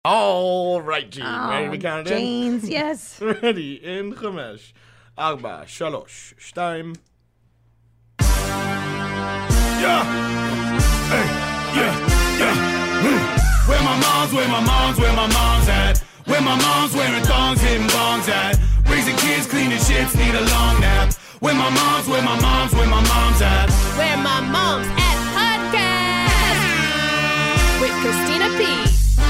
All right, Gene. Ready to count it in? James, yes. Ready in 5, 4, 3, 2. Yeah. Hey, yeah. Where my mom's at? Where my mom's wearing thongs, hitting bongs at? Raising kids, cleaning shits, need a long nap. Where my mom's at? Where my mom's at podcast with Christina P.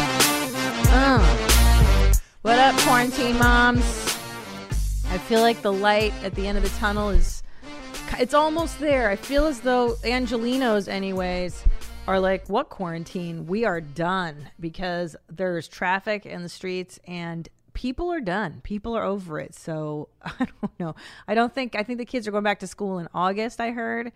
What up, quarantine moms? I feel like the light at the end of the tunnel it's almost there. I feel as though Angelinos anyways are like, what quarantine? We are done, because there's traffic in the streets and people are done. People are over it. So I don't know. I think the kids are going back to school in August, I heard.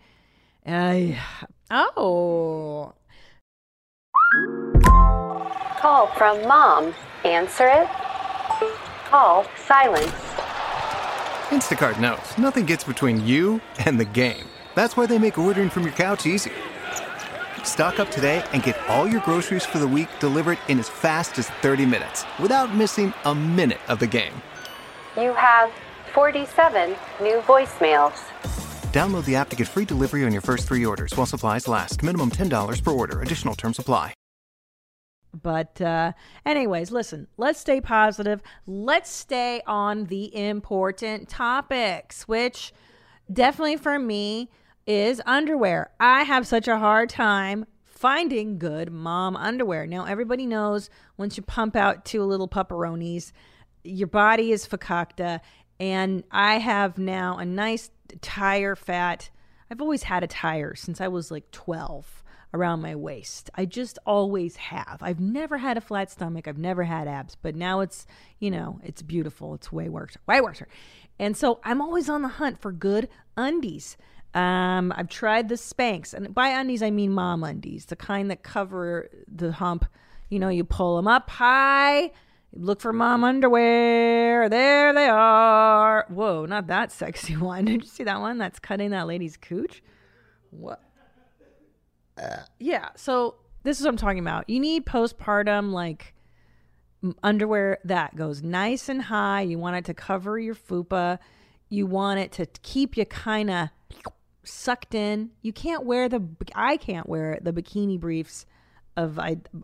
Call from mom. Answer it. Call silence. Instacart knows nothing gets between you and the game. That's why they make ordering from your couch easy. Stock up today and get all your groceries for the week delivered in as fast as 30 minutes without missing a minute of the game. You have 47 new voicemails. Download the app to get free delivery on your first 3 orders while supplies last. Minimum $10 per order. Additional terms apply. But anyways, listen, let's stay positive. Let's stay on the important topics, which definitely for me is underwear. I have such a hard time finding good mom underwear. Now, everybody knows once you pump out 2 little pepperonis, your body is fakakta. And I have now a nice tire fat. I've always had a tire since I was like 12. Around my waist. I just always have. I've never had a flat stomach. I've never had abs, but now it's beautiful. It's way worse. And so I'm always on the hunt for good undies. I've tried the Spanx, and by undies, I mean mom undies, the kind that cover the hump. You pull them up high, look for mom underwear. There they are. Whoa, not that sexy one. Did you see that one? That's cutting that lady's cooch. What? Yeah, so this is what I'm talking about. You need postpartum, like, underwear that goes nice and high. You want it to cover your fupa. You want it to keep you kind of sucked in. I can't wear the bikini briefs of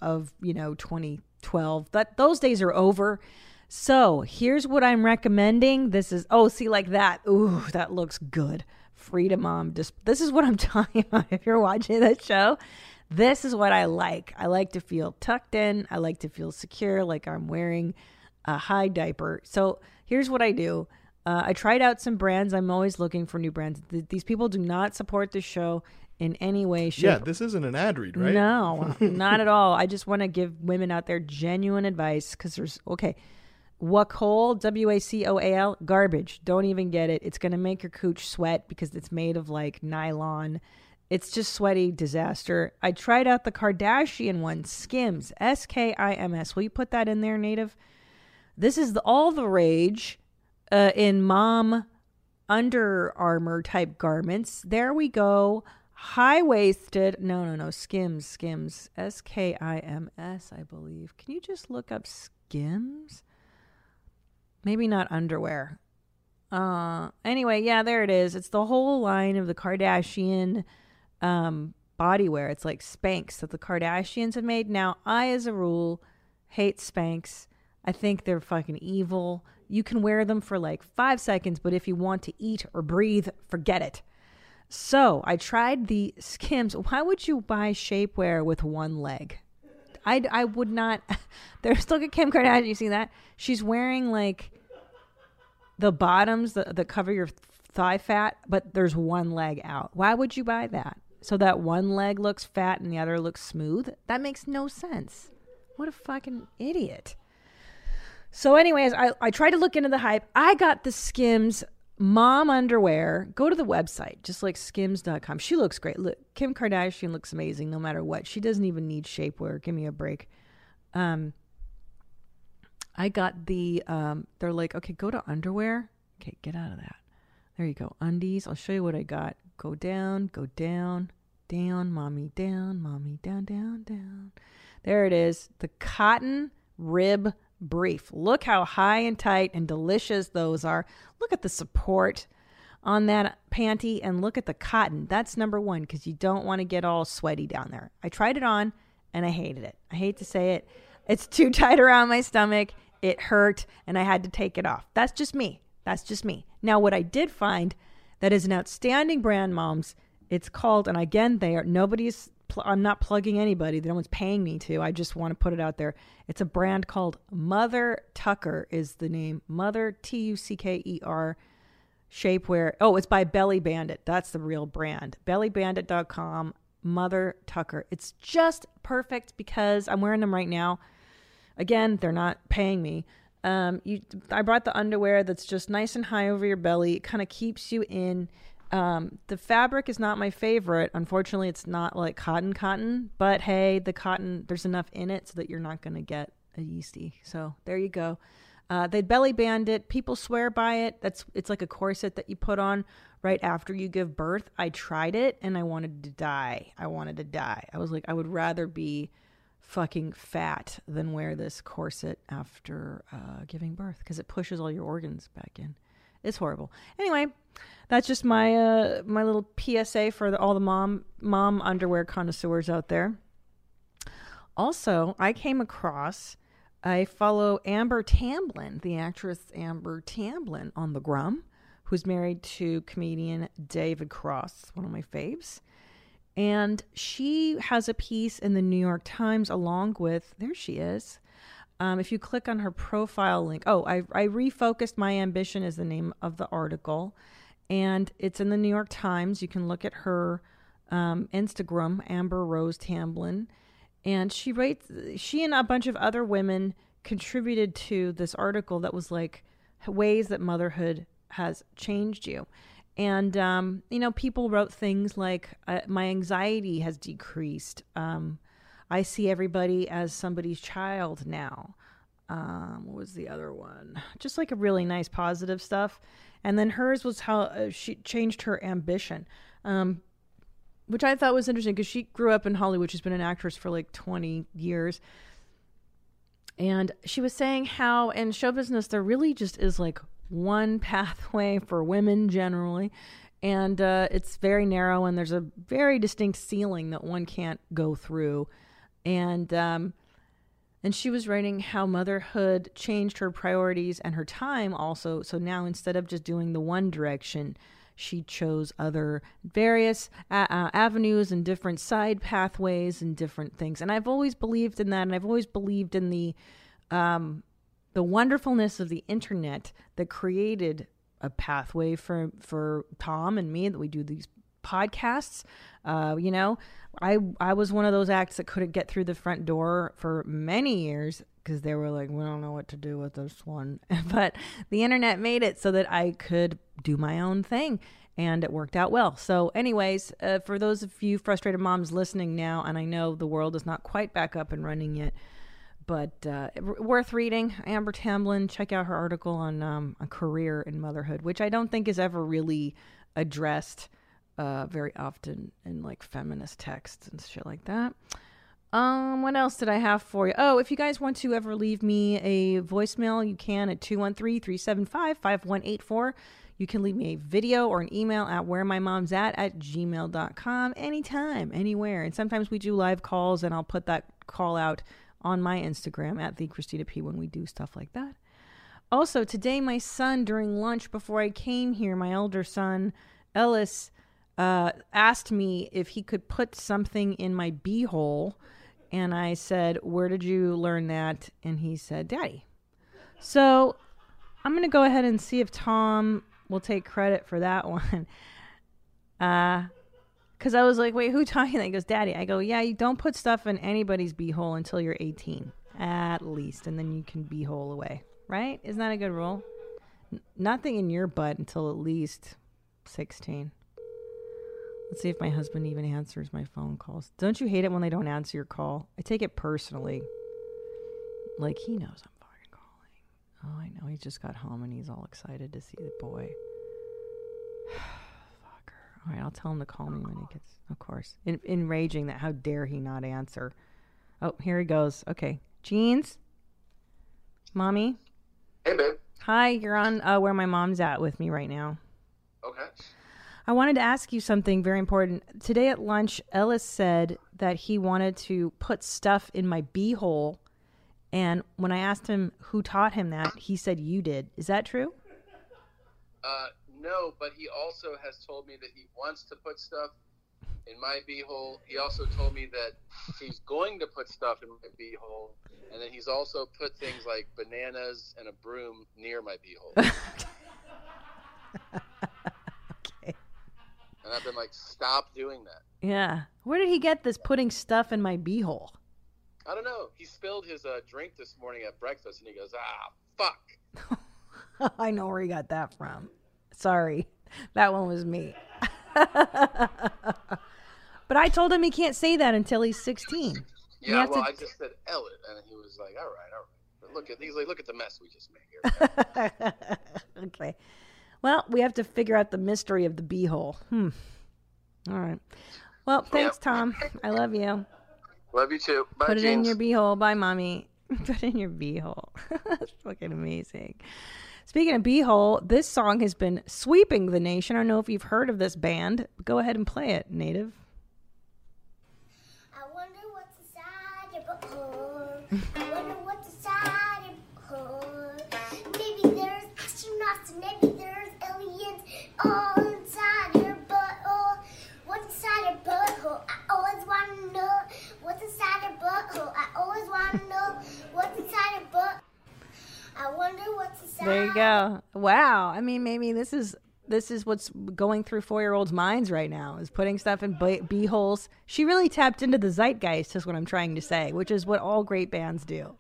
2012. Those days are over. So here's what I'm recommending. This is, like that. Ooh, that looks good. Freedom Mom. This is what I'm talking about. If you're watching that show, this is what I like. I like to feel tucked in. I like to feel secure, like I'm wearing a high diaper. So here's what I do. I tried out some brands. I'm always looking for new brands. These people do not support the show in any way, shape. Yeah, this isn't an ad read, right? No, not at all. I just want to give women out there genuine advice, because Wacoal, W-A-C-O-A-L, garbage. Don't even get it. It's going to make your cooch sweat because it's made of like nylon. It's just sweaty disaster. I tried out the Kardashian one, Skims, S-K-I-M-S. Will you put that in there, Native? This is all the rage in mom Under Armour type garments. There we go. High-waisted. No. Skims. S-K-I-M-S, I believe. Can you just look up Skims? Maybe not underwear. Anyway, yeah, there it is. It's the whole line of the Kardashian bodywear. It's like Spanx that the Kardashians have made. Now, I, as a rule, hate Spanx. I think they're fucking evil. You can wear them for like 5 seconds, but if you want to eat or breathe, forget it. So I tried the Skims. Why would you buy shapewear with one leg? I would not. There's, look at Kim Kardashian. You see that? She's wearing like the bottoms that cover your thigh fat, but there's one leg out. Why would you buy that? So that one leg looks fat and the other looks smooth? That makes no sense. What a fucking idiot. So anyways, I tried to look into the hype. I got the Skims mom underwear. Go to the website, just like skims.com. She looks great. Look, Kim Kardashian looks amazing no matter what. She doesn't even need shapewear. Give me a break. I got the, they're like, okay, go to underwear. Okay, get out of that. There you go. Undies. I'll show you what I got. Go down, down, mommy, down, down. There it is. The cotton rib brief. Look how high and tight and delicious those are. Look at the support on that panty and look at the cotton. That's number one, because you don't want to get all sweaty down there. I tried it on and I hated it. I hate to say it. It's too tight around my stomach. It hurt and I had to take it off. That's just me. Now, what I did find that is an outstanding brand, moms, it's called, and again, I'm not plugging anybody. No one's paying me to. I just want to put it out there. It's a brand called Mother Tucker is the name. Mother, Tucker, shapewear. Oh, it's by Belly Bandit. That's the real brand. Bellybandit.com, Mother Tucker. It's just perfect because I'm wearing them right now. Again, they're not paying me. I brought the underwear that's just nice and high over your belly. It kind of keeps you in. The fabric is not my favorite. Unfortunately, it's not like cotton, but hey, the cotton, there's enough in it so that you're not going to get a yeasty. So there you go. They Belly Bandit. People swear by it. It's like a corset that you put on right after you give birth. I tried it and I wanted to die. I was like, I would rather be fucking fat than wear this corset after giving birth, because it pushes all your organs back in. It's horrible. Anyway, that's just my my little PSA for all the mom underwear connoisseurs out there. Also, I follow Amber Tamblyn, the actress Amber Tamblyn, on the Grum, who's married to comedian David Cross, one of my faves. And she has a piece in the New York Times along with, there she is. If you click on her profile link, I refocused My Ambition is the name of the article. And it's in the New York Times. You can look at her Instagram, Amber Rose Tamblyn. And she and a bunch of other women contributed to this article that was like ways that motherhood has changed you. And, people wrote things like, my anxiety has decreased. I see everybody as somebody's child now. What was the other one? Just like a really nice positive stuff. And then hers was how she changed her ambition, which I thought was interesting because she grew up in Hollywood. She's been an actress for like 20 years. And she was saying how in show business, there really just is like one pathway for women generally, and it's very narrow, and there's a very distinct ceiling that one can't go through. And she was writing how motherhood changed her priorities and her time also. So now instead of just doing the one direction, she chose other various avenues and different side pathways and different things. And I've always believed in that, and I've always believed in the wonderfulness of the internet that created a pathway for Tom and me, that we do these podcasts. I was one of those acts that couldn't get through the front door for many years because they were like, we don't know what to do with this one. But the internet made it so that I could do my own thing, and it worked out well. So anyways, for those of you frustrated moms listening now, and I know the world is not quite back up and running yet, but worth reading. Amber Tamblyn, check out her article on a career in motherhood, which I don't think is ever really addressed very often in like feminist texts and shit like that. What else did I have for you? Oh, if you guys want to ever leave me a voicemail, you can at 213-375-5184. You can leave me a video or an email at wheremymomsat@gmail.com anytime, anywhere. And sometimes we do live calls, and I'll put that call out on my Instagram at the Christina P when we do stuff like that. Also, today my son, during lunch before I came here, my elder son, Ellis, asked me if he could put something in my beehole. And I said, where did you learn that? And he said, Daddy. So I'm going to go ahead and see if Tom will take credit for that one. Because I was like, wait, who taught you that? He goes, Daddy. I go, yeah, you don't put stuff in anybody's beehole until you're 18, at least. And then you can beehole away, right? Isn't that a good rule? Nothing in your butt until at least 16. Let's see if my husband even answers my phone calls. Don't you hate it when they don't answer your call? I take it personally. Like, he knows I'm fucking calling. Oh, I know. He just got home and he's all excited to see the boy. All right, I'll tell him to call me when he gets, of course. Enraging that how dare he not answer. Oh, here he goes. Okay. Jeans? Mommy? Hey, babe. Hi, you're on Where My Mom's At with me right now. Okay. I wanted to ask you something very important. Today at lunch, Ellis said that he wanted to put stuff in my beehole. And when I asked him who taught him that, he said you did. Is that true? No, but he also has told me that he wants to put stuff in my beehole. He also told me that he's going to put stuff in my beehole. And then he's also put things like bananas and a broom near my beehole. Okay. And I've been like, stop doing that. Yeah. Where did he get this putting stuff in my beehole? I don't know. He spilled his drink this morning at breakfast, and he goes, fuck. I know where he got that from. Sorry. That one was me. But I told him he can't say that until he's 16. Yeah, well, I just said Elliot, and he was like, all right. But look at the mess we just made here. Okay. Well, we have to figure out the mystery of the beehole. All right. Well, thanks, Tom. I love you. Love you too. Bye, Put it in Jeans. your beehole. Bye, Mommy. Put it in your beehole. That's fucking amazing. Speaking of beehole, this song has been sweeping the nation. I don't know if you've heard of this band. Go ahead and play it, Native. I wonder what's inside your butthole. I wonder what's inside your butthole. Maybe there's astronauts and maybe there's aliens all inside your butthole. What's inside your butthole? I always want to know. What's inside your butthole? I always want to know. What's inside your butt? I wonder what's inside. There you go. Wow. I mean, maybe this is what's going through 4-year-olds' minds right now, is putting stuff in beeholes. She really tapped into the zeitgeist, is what I'm trying to say, which is what all great bands do.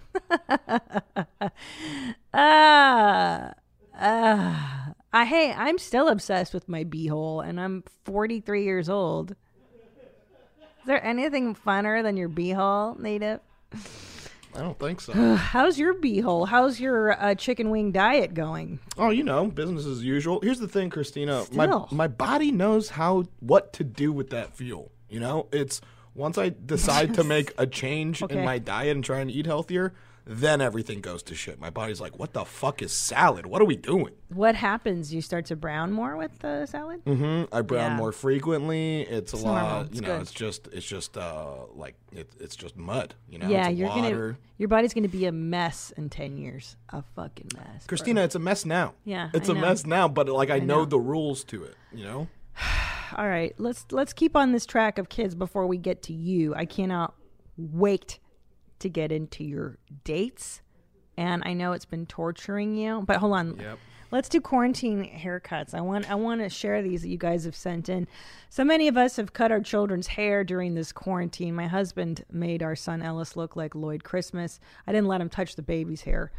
Hey, I'm still obsessed with my beehole, and I'm 43 years old. Is there anything funner than your beehole, Native? I don't think so. How's your beehole? How's your chicken wing diet going? Oh, business as usual. Here's the thing, Christina. Still. My body knows what to do with that fuel. It's once I decide to make a change in my diet and try and eat healthier, then everything goes to shit. My body's like, what the fuck is salad? What are we doing? What happens? You start to brown more with the salad? Mm-hmm. I brown more frequently. It's a lot. Normal. It's just it's just mud. Yeah, it's water. Your body's gonna be a mess in 10 years. A fucking mess, Christina. bro. It's a mess now. Yeah, it's I a know. mess now. But I know know. the rules to it. All right, let's keep on this track of kids before we get to you. I cannot wait to get into your dates, and I know it's been torturing you, but hold on. Yep. Let's do quarantine haircuts. I want to share these that you guys have sent in. So many of us have cut our children's hair during this quarantine. My husband made our son Ellis look like Lloyd Christmas. I didn't let him touch the baby's hair.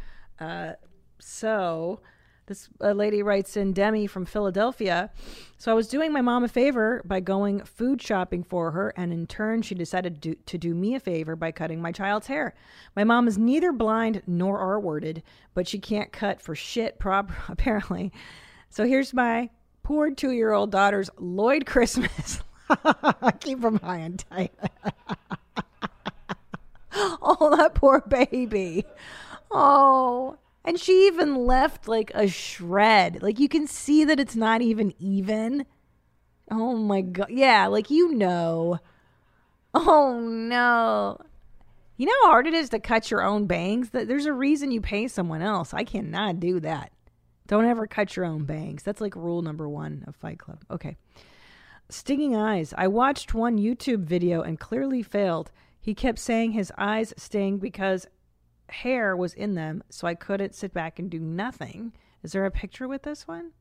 So this lady writes in, Demi from Philadelphia. So I was doing my mom a favor by going food shopping for her, and in turn she decided to do me a favor by cutting my child's hair. My mom is neither blind nor R-worded, but she can't cut for shit apparently. So here's my poor 2-year-old daughter's Lloyd Christmas. Keep them high and tight. Oh, that poor baby. Oh. And she even left like a shred. Like you can see that it's not even. Oh my God. Yeah, like Oh no. You know how hard it is to cut your own bangs? There's a reason you pay someone else. I cannot do that. Don't ever cut your own bangs. That's like rule number 1 of Fight Club. Okay. Stinging eyes. I watched one YouTube video and clearly failed. He kept saying his eyes sting because hair was in them, so I couldn't sit back and do nothing. Is there a picture with this one?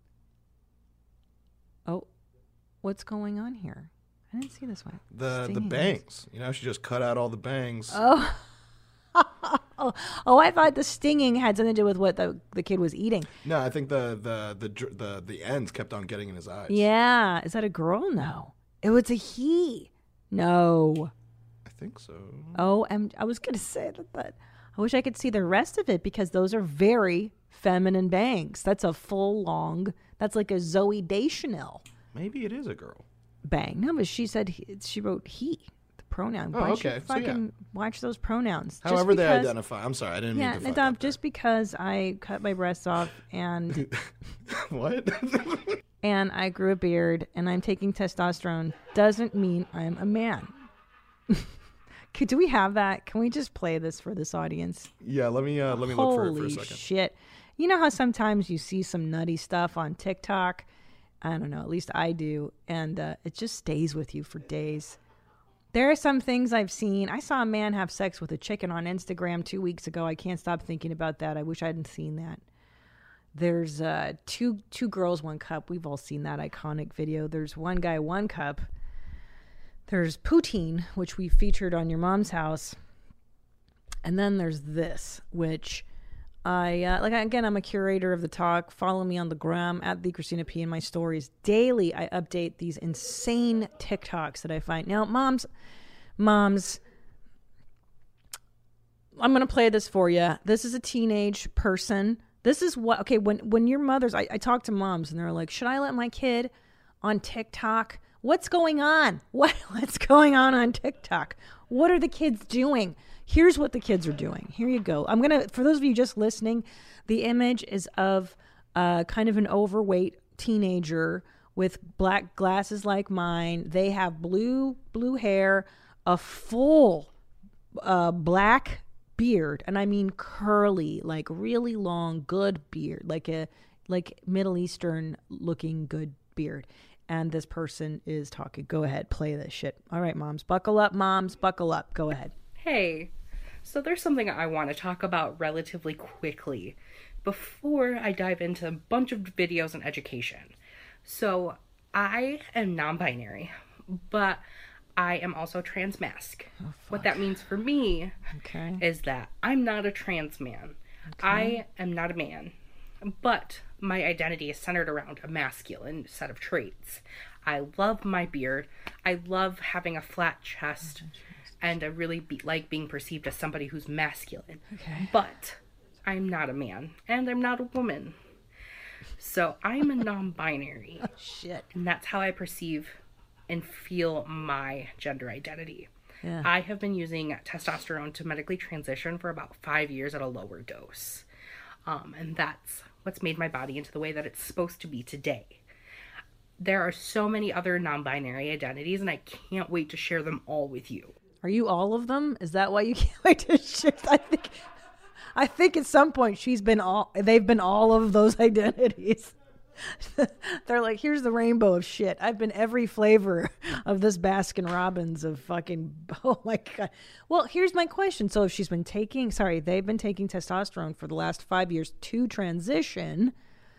Oh, what's going on here? I didn't see this one. The bangs. She just cut out all the bangs. Oh. Oh, I thought the stinging had something to do with what the kid was eating. No, I think the ends kept on getting in his eyes. Yeah. Is that a girl? No. It was a he. No. I think so. Oh, I was going to say that, but I wish I could see the rest of it because those are very feminine bangs. That's a full long, that's like a Zooey Deschanel. Maybe it is a girl. Bang. No, but she said, she wrote he. pronouns. Oh, Why don't you okay. So, yeah. fucking watch those pronouns? Just However they because- identify. I'm sorry, I didn't Yeah, mean to fuck Dom, up just because I cut my breasts off and there. What? and I grew a beard and I'm taking testosterone doesn't mean I'm a man. Do we have that? Can we just play this for this audience? Yeah, let me look for it for Holy a second. shit. You know how sometimes you see some nutty stuff on TikTok? I don't know, at least I do. And it just stays with you for days. There are some things I've seen. I saw a man have sex with a chicken on Instagram 2 weeks ago. I can't stop thinking about that. I wish I hadn't seen that. There's two girls, one cup. We've all seen that iconic video. There's one guy, one cup. There's poutine, which we featured on Your Mom's House. And then there's this, which again, I'm a curator of the talk. Follow me on the gram at the Christina P in my stories. Daily, I update these insane TikToks that I find. Now, moms, I'm going to play this for you. This is a teenage person. This is what, okay, when your mothers, I talk to moms and they're like, should I let my kid on TikTok? What's going on? What's going on TikTok? What are the kids doing? Here's what the kids are doing. Here you go. I'm going to, for those of you just listening, the image is of kind of an overweight teenager with black glasses like mine. They have blue hair, a full black beard, and I mean curly, like really long, good beard, like Middle Eastern looking good beard. And this person is talking. Go ahead, play this shit. All right, moms, buckle up. Moms, buckle up. Go ahead. Hey, so there's something I want to talk about relatively quickly before I dive into a bunch of videos and education. So I am non-binary, but I am also trans-masc. Oh, what that means for me is that I'm not a trans man. Okay. I am not a man, but my identity is centered around a masculine set of traits. I love my beard. I love having a flat chest. And I really like being perceived as somebody who's masculine. Okay. But I'm not a man. And I'm not a woman. So I'm a non-binary. Shit. And that's how I perceive and feel my gender identity. Yeah. I have been using testosterone to medically transition for about 5 years at a lower dose. And that's what's made my body into the way that it's supposed to be today. There are so many other non-binary identities, and I can't wait to share them all with you. Are you all of them? Is that why you can't wait to share? I think at some point they've been all of those identities. They're like, here's the rainbow of shit. I've been every flavor of this Baskin Robbins of fucking, oh my God. Well, here's my question. So if they've been taking testosterone for the last 5 years to transition,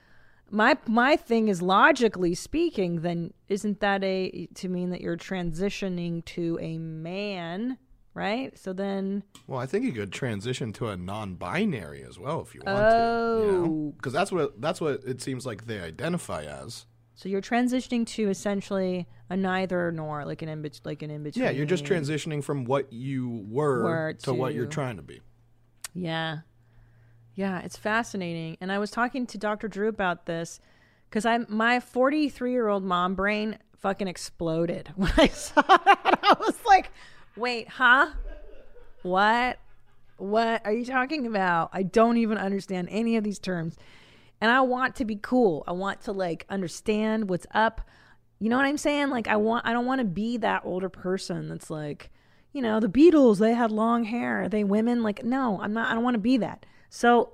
my thing is, logically speaking, then isn't that to mean that you're transitioning to a man, right? So then, well, I think you could transition to a non-binary as well if you want to. Because that's what it seems like they identify as. So you're transitioning to essentially a neither nor, like an in between. Yeah, you're just transitioning from what you were to what you're trying to be. Yeah. Yeah, it's fascinating. And I was talking to Dr. Drew about this because my 43-year-old mom brain fucking exploded when I saw that. I was like, wait, huh? What are you talking about? I don't even understand any of these terms. And I want to be cool. I want to like understand what's up. You know what I'm saying? Like I don't want to be that older person that's like, you know, the Beatles, they had long hair. Are they women? Like, no, I'm not. I don't want to be that. So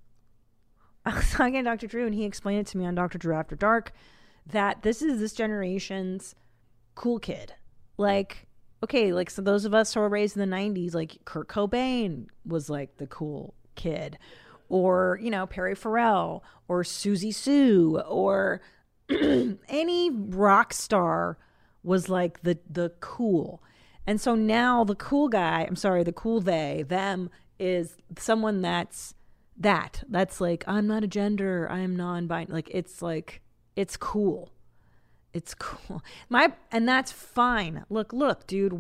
I was talking to Dr. Drew, and he explained it to me on Dr. Drew After Dark that this is this generation's cool kid. Like, okay, like, so those of us who were raised in the 90s, like Kurt Cobain was like the cool kid, or, you know, Perry Farrell, or Susie Sue, or any rock star was like the cool. And so now the cool them is someone that's like, I'm not a gender, I am non-binary. Like, it's cool. It's cool. And that's fine. Look, dude,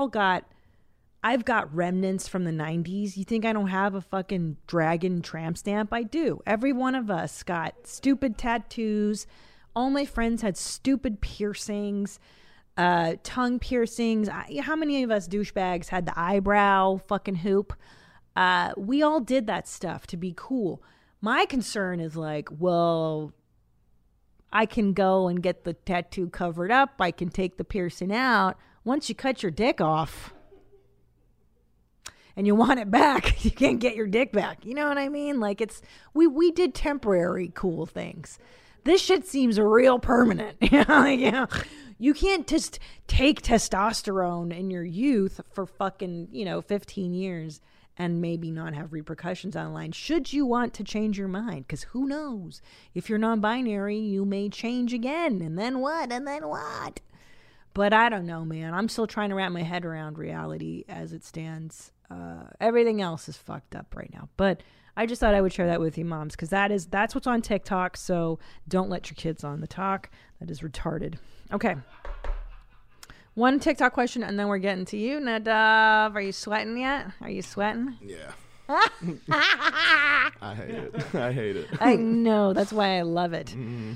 I've got remnants from the 90s. You think I don't have a fucking dragon tramp stamp? I do. Every one of us got stupid tattoos. All my friends had stupid piercings. tongue piercings. How many of us douchebags had the eyebrow fucking hoop? We all did that stuff to be cool. My concern is like, well, I can go and get the tattoo covered up. I can take the piercing out. Once you cut your dick off and you want it back, you can't get your dick back. You know what I mean? Like we did temporary cool things. This shit seems real permanent. You can't just take testosterone in your youth for fucking, 15 years and maybe not have repercussions down the line. Should you want to change your mind? Because who knows? If you're non-binary, you may change again. And then what? And then what? But I don't know, man. I'm still trying to wrap my head around reality as it stands. Everything else is fucked up right now. But I just thought I would share that with you, moms, because that's what's on TikTok. So don't let your kids on the talk. That is retarded. Okay. One TikTok question, and then we're getting to you, Nadav. Are you sweating yet? Are you sweating? Yeah. I hate it. I know. That's why I love it. Mm-hmm.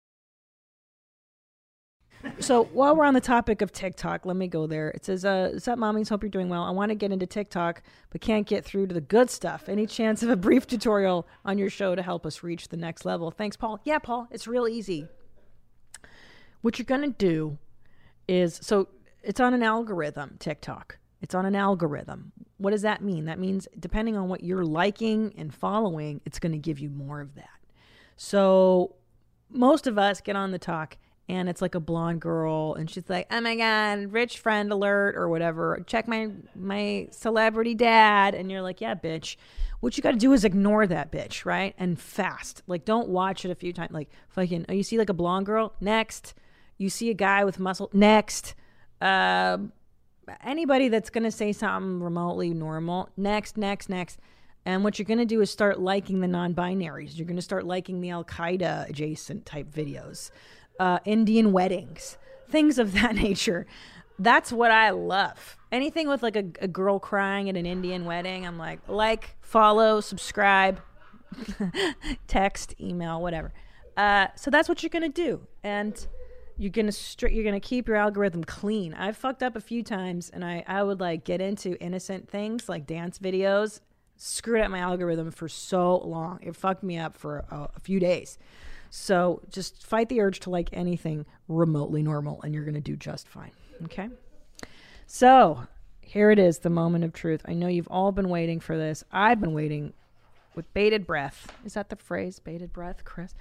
So while we're on the topic of TikTok, let me go there. It says, "What's up, mommies? Hope you're doing well. I want to get into TikTok, but can't get through to the good stuff. Any chance of a brief tutorial on your show to help us reach the next level? Thanks, Paul." Yeah, Paul, it's real easy. What you're going to do is, so it's on an algorithm, TikTok. It's on an algorithm. What does that mean? That means depending on what you're liking and following, it's going to give you more of that. So most of us get on the talk and it's like a blonde girl and she's like, "Oh my God, rich friend alert," or whatever. "Check my celebrity dad." And you're like, "Yeah, bitch." What you got to do is ignore that bitch, right? And fast. Like, don't watch it a few times. Like, fucking, you see like a blonde girl? Next. You see a guy with muscle? Next. Anybody that's going to say something remotely normal? Next. And what you're going to do is start liking the non-binaries. You're going to start liking the Al-Qaeda adjacent type videos. Indian weddings. Things of that nature. That's what I love. Anything with like a girl crying at an Indian wedding, I'm like, follow, subscribe, text, email, whatever. So that's what you're going to do. And you're gonna keep your algorithm clean. I've fucked up a few times, and I would like get into innocent things like dance videos. Screwed up my algorithm for so long. It fucked me up for a few days. So just fight the urge to like anything remotely normal, and you're gonna do just fine. Okay. So here it is, the moment of truth. I know you've all been waiting for this. I've been waiting with bated breath. Is that the phrase? Bated breath, Chris?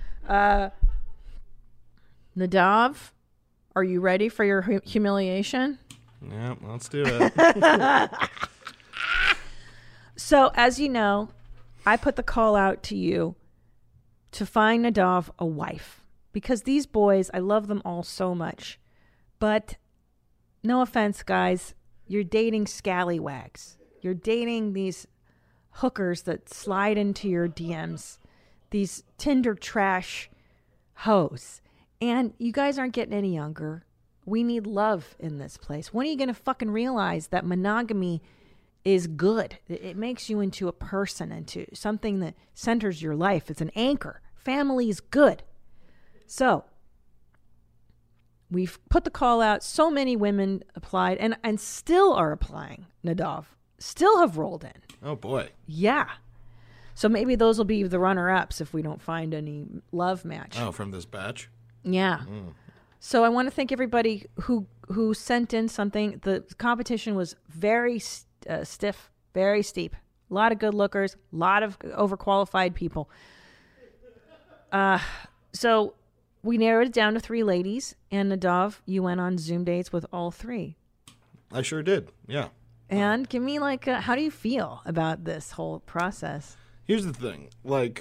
Nadav, are you ready for your humiliation? Yeah, let's do it. So, as you know, I put the call out to you to find Nadav a wife. Because these boys, I love them all so much. But, no offense, guys, you're dating scallywags. You're dating these hookers that slide into your DMs. These Tinder trash hoes. And you guys aren't getting any younger. We need love in this place. When are you going to fucking realize that monogamy is good? It makes you into a person, into something that centers your life. It's an anchor. Family is good. So we've put the call out. So many women applied and still are applying, Nadav. Still have rolled in. Oh, boy. Yeah. So maybe those will be the runner-ups if we don't find any love match. Oh, from this batch? Yeah. So I want to thank everybody who sent in something. The competition was very stiff, very steep. A lot of good lookers, a lot of overqualified people. So we narrowed it down to 3 ladies, and Nadav, you went on Zoom dates with all 3. I sure did, yeah. And give me how do you feel about this whole process? Here's the thing, like,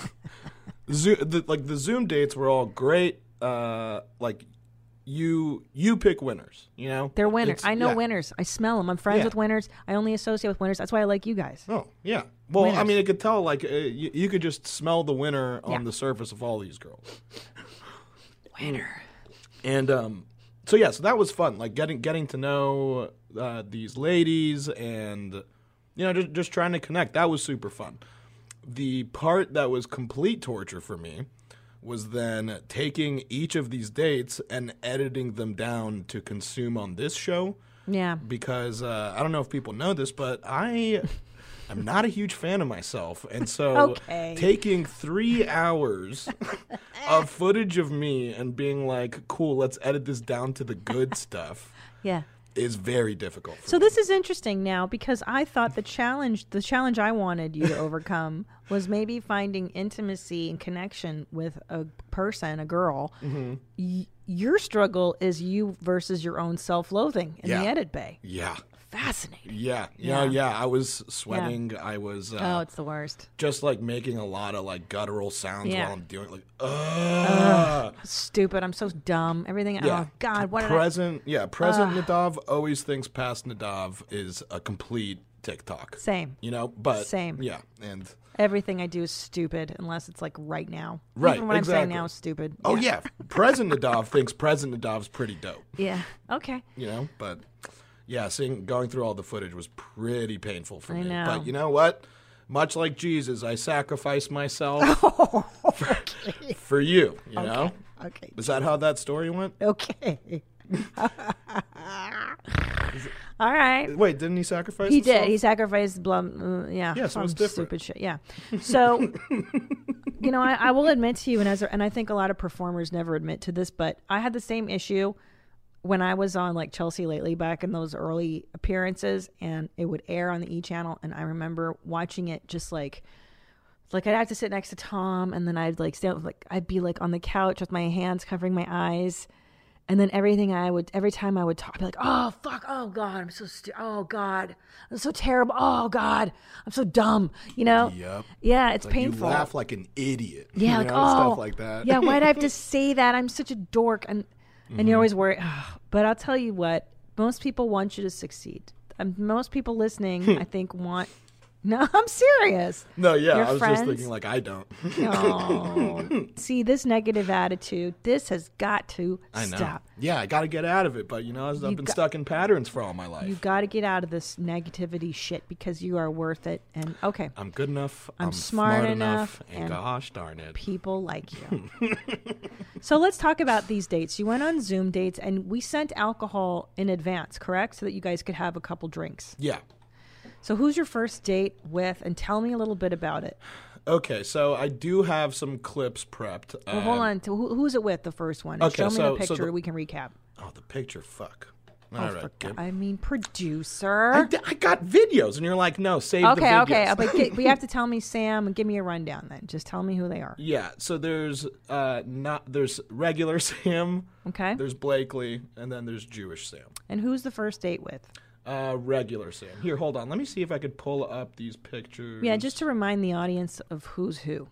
the Zoom dates were all great. Like, you pick winners, you know? They're winners. I know winners. I smell them. I'm friends with winners. I only associate with winners. That's why I like you guys. Oh, yeah. Well, winners. I mean, I could tell, like, you could just smell the winner on the surface of all these girls. Winner. And, so that was fun. Like, getting to know these ladies and, just trying to connect. That was super fun. The part that was complete torture for me was then taking each of these dates and editing them down to consume on this show. Yeah. Because I don't know if people know this, but I'm not a huge fan of myself. And so taking 3 hours of footage of me and being like, cool, let's edit this down to the good stuff. Yeah. Is very difficult. So this is interesting now because I thought the challenge I wanted you to overcome was maybe finding intimacy and connection with a person, a girl. Mm-hmm. Your struggle is you versus your own self-loathing in the edit bay. Yeah. Fascinating. Yeah. I was sweating. Yeah. I was. It's the worst. Just like making a lot of like guttural sounds while I'm doing it. Like, stupid. I'm so dumb. Everything. Yeah. Oh God. What? Present Nadav always thinks past Nadav is a complete TikTok. Same. But same. Yeah, and everything I do is stupid unless it's like right now. Right. Even what I'm saying now is stupid. Oh yeah. Present Nadav thinks present Nadav's pretty dope. Yeah. Okay. But. Yeah, going through all the footage was pretty painful for me. I know. But you know what? Much like Jesus, I sacrificed myself for you, you know? Okay. Is that how that story went? Okay. All right. Wait, didn't he sacrifice He himself? did. He sacrificed blood. Yeah, so some it's different. Stupid shit. Yeah. So, I will admit to you, and I think a lot of performers never admit to this, but I had the same issue when I was on like Chelsea Lately back in those early appearances, and it would air on the E! Channel, and I remember watching it just like I'd have to sit next to Tom, and then I'd like I'd be like on the couch with my hands covering my eyes, and then every time I would talk, I'd be like, oh fuck, oh God, I'm so oh God, I'm so terrible, oh God, I'm so dumb, Yep. Yeah, it's like painful. You laugh like an idiot. Yeah, stuff like that. Yeah, why'd I have to say that? I'm such a dork, and you're always worried. But I'll tell you what, most people want you to succeed. Most people listening, I think, want... No, I'm serious. No, yeah, Your I was friends, just thinking like, I don't. No. See, this negative attitude, this has got to stop. Yeah, I got to get out of it. But, I've been stuck in patterns for all my life. You've got to get out of this negativity shit because you are worth it. And, okay. I'm good enough. I'm smart enough. And gosh darn it. People like you. So let's talk about these dates. You went on Zoom dates, and we sent alcohol in advance, correct? So that you guys could have a couple drinks. Yeah. So who's your first date with, and tell me a little bit about it. Okay, so I do have some clips prepped. Well, hold on. Who's it with, the first one? Okay, show me the picture. We can recap. Oh, the picture, fuck. All right. Producer. I got videos, and you're like, no, save the videos. Okay. But you have to tell me, Sam, and give me a rundown then. Just tell me who they are. Yeah, so there's regular Sam. Okay. There's Blakely, and then there's Jewish Sam. And who's the first date with? Regular Sam. Here, hold on. Let me see if I could pull up these pictures. Yeah, just to remind the audience of who's who.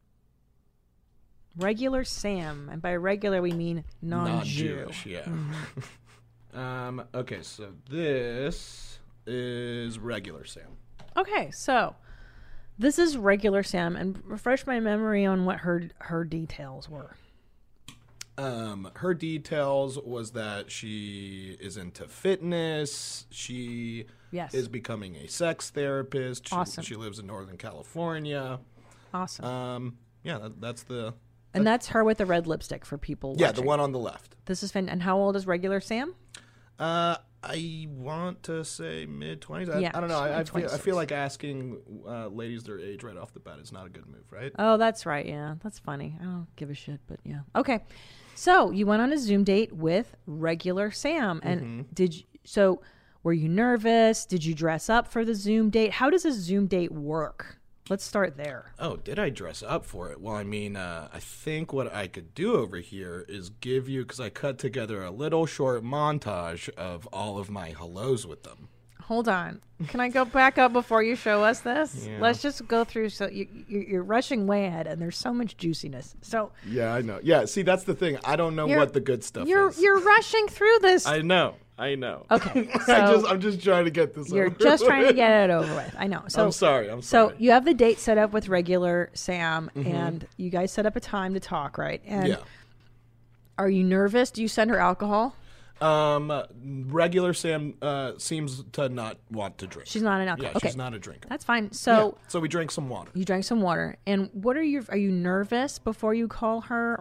Regular Sam, and by regular we mean non-Jewish. Yeah. Mm-hmm. Okay, so this is regular Sam. Okay, so this is regular Sam, and refresh my memory on what her details were. Her details was that she is into fitness. She is becoming a sex therapist. Awesome. She lives in Northern California. Awesome. That's the... And that's her with the red lipstick for people watching. Yeah, the one on the left. This is And how old is regular Sam? I want to say mid-20s. I don't know. I feel like asking ladies their age right off the bat is not a good move, right? Oh, that's right. Yeah, that's funny. I don't give a shit, but yeah. Okay. So you went on a Zoom date with regular Sam. And were you nervous? Did you dress up for the Zoom date? How does a Zoom date work? Let's start there. Oh, did I dress up for it? Well, I mean, I think what I could do over here is give you, because I cut together a little short montage of all of my hellos with them. Hold on. Can I go back up before you show us this? Yeah. Let's just go through. So you're rushing way ahead, and there's so much juiciness. So yeah, I know. Yeah, see, that's the thing. I don't know what the good stuff is. You're rushing through this. I know. Okay, so I'm just trying to get this. You're just trying to get it over with. I know. So I'm sorry. So you have the date set up with regular Sam, and you guys set up a time to talk, right? And are you nervous? Do you send her alcohol? Regular Sam seems to not want to drink. She's not an alcoholic. Yeah, Okay. she's not a drinker. That's fine. So So we drank some water. you drank some water. And what are you nervous before you call her?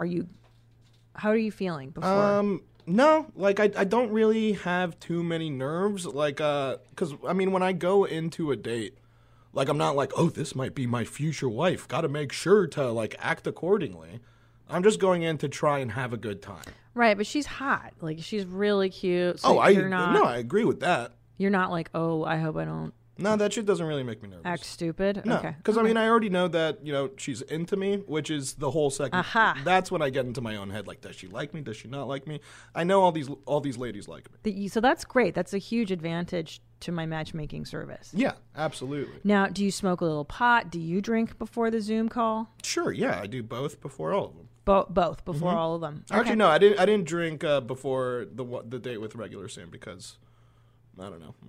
How are you feeling before? No, like I don't really have too many nerves. Like, because I mean, when I go into a date, like I'm not like, oh, this might be my future wife. Got to make sure to like act accordingly. I'm just going in to try and have a good time. Right, but she's hot. Like she's really cute. So I you're not, I agree with that. You're not like, oh, I hope I don't No, that shit doesn't really make me nervous. act stupid. No, Okay. because I mean, I already know that she's into me, which is the whole second. Aha. That's when I get into my own head. Like, does she like me? Does she not like me? I know all these ladies like me. So that's great. That's a huge advantage to my matchmaking service. Yeah, absolutely. Now, do you smoke a little pot? Do you drink before the Zoom call? Sure. Yeah, I do both before all of them. Both before all of them. Actually, Okay. no, I didn't drink before the date with regular Sam because I don't know.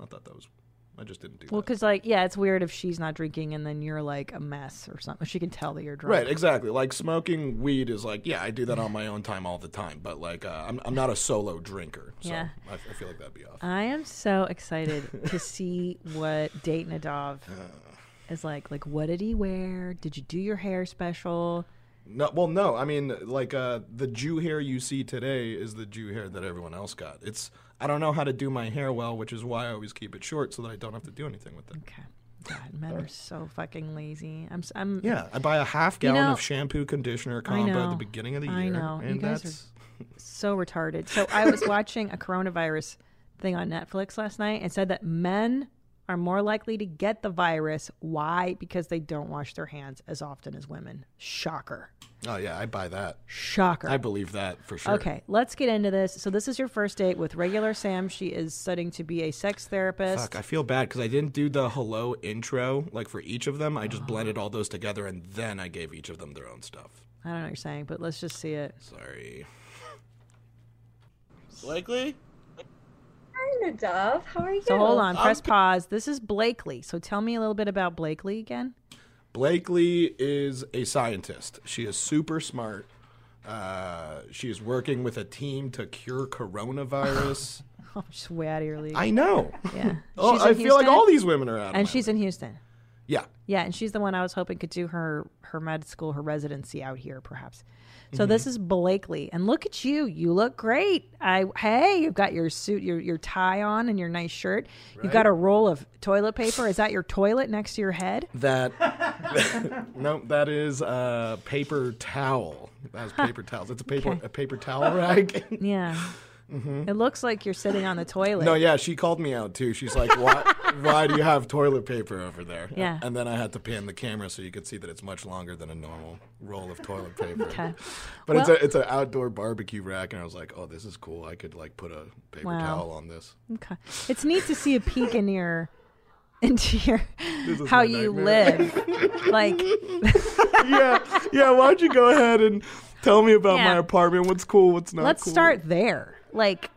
I just didn't do Well, that. because it's weird if she's not drinking and then you're like a mess or something. She can tell that you're drunk. Right, exactly. Like smoking weed is like, yeah, I do that on my own time all the time, but like I'm not a solo drinker, so Yeah. I feel like that'd be off. I am so excited to see what Date Nadav is like. Like, what did he wear? Did you do your hair special? No. I mean, like the Jew hair you see today is the Jew hair that everyone else got. I don't know how to do my hair well, which is why I always keep it short so that I don't have to do anything with it. Okay. God, men are so fucking lazy. I'm Yeah, I buy a half gallon know- of shampoo conditioner I combo at know. the beginning of the year. I know. And You guys that's so retarded. So I was watching a coronavirus thing on Netflix last night and said that men are more likely to get the virus. Why? Because they don't wash their hands as often as women. Shocker. Oh yeah, I buy that. Shocker. I believe that for sure. Okay, let's get into this. So this is your first date with regular Sam. She is studying to be a sex therapist. Fuck, I feel bad because I didn't do the hello intro like for each of them. I just blended all those together and then I gave each of them their own stuff. I don't know what you're saying, but let's just see it. Sorry. Blakely? Hi, Nadav. How are you? So hold on, press pause. This is Blakely. So tell me a little bit about Blakely again. Blakely is a scientist. She is super smart. She is working with a team to cure coronavirus. Oh, she's way out of your league. I know. Yeah. Oh, She's I in feel like Houston? all these women are out. And she's in Houston. Yeah. Yeah, and she's the one I was hoping could do her med school, her residency out here, perhaps. So this is Blakely, and look at you. You look great. Hey, you've got your suit, your tie on, and your nice shirt. You've got a roll of toilet paper. Is that your toilet next to your head? That no, that is paper towel. That's paper towels. It's a paper towel rag. Yeah. It looks like you're sitting on the toilet. No, yeah, she called me out too. She's like, why do you have toilet paper over there? Yeah. And then I had to pan the camera so you could see that it's much longer than a normal roll of toilet paper. Okay. But Well- it's an outdoor barbecue rack, and I was like, oh, this is cool. I could like put a paper Wow. towel on this. Okay. It's neat to see a peek into your how my you nightmare. live. Like Yeah. Why don't you go ahead and tell me about Yeah. my apartment? What's cool? What's not let's cool? start there. Like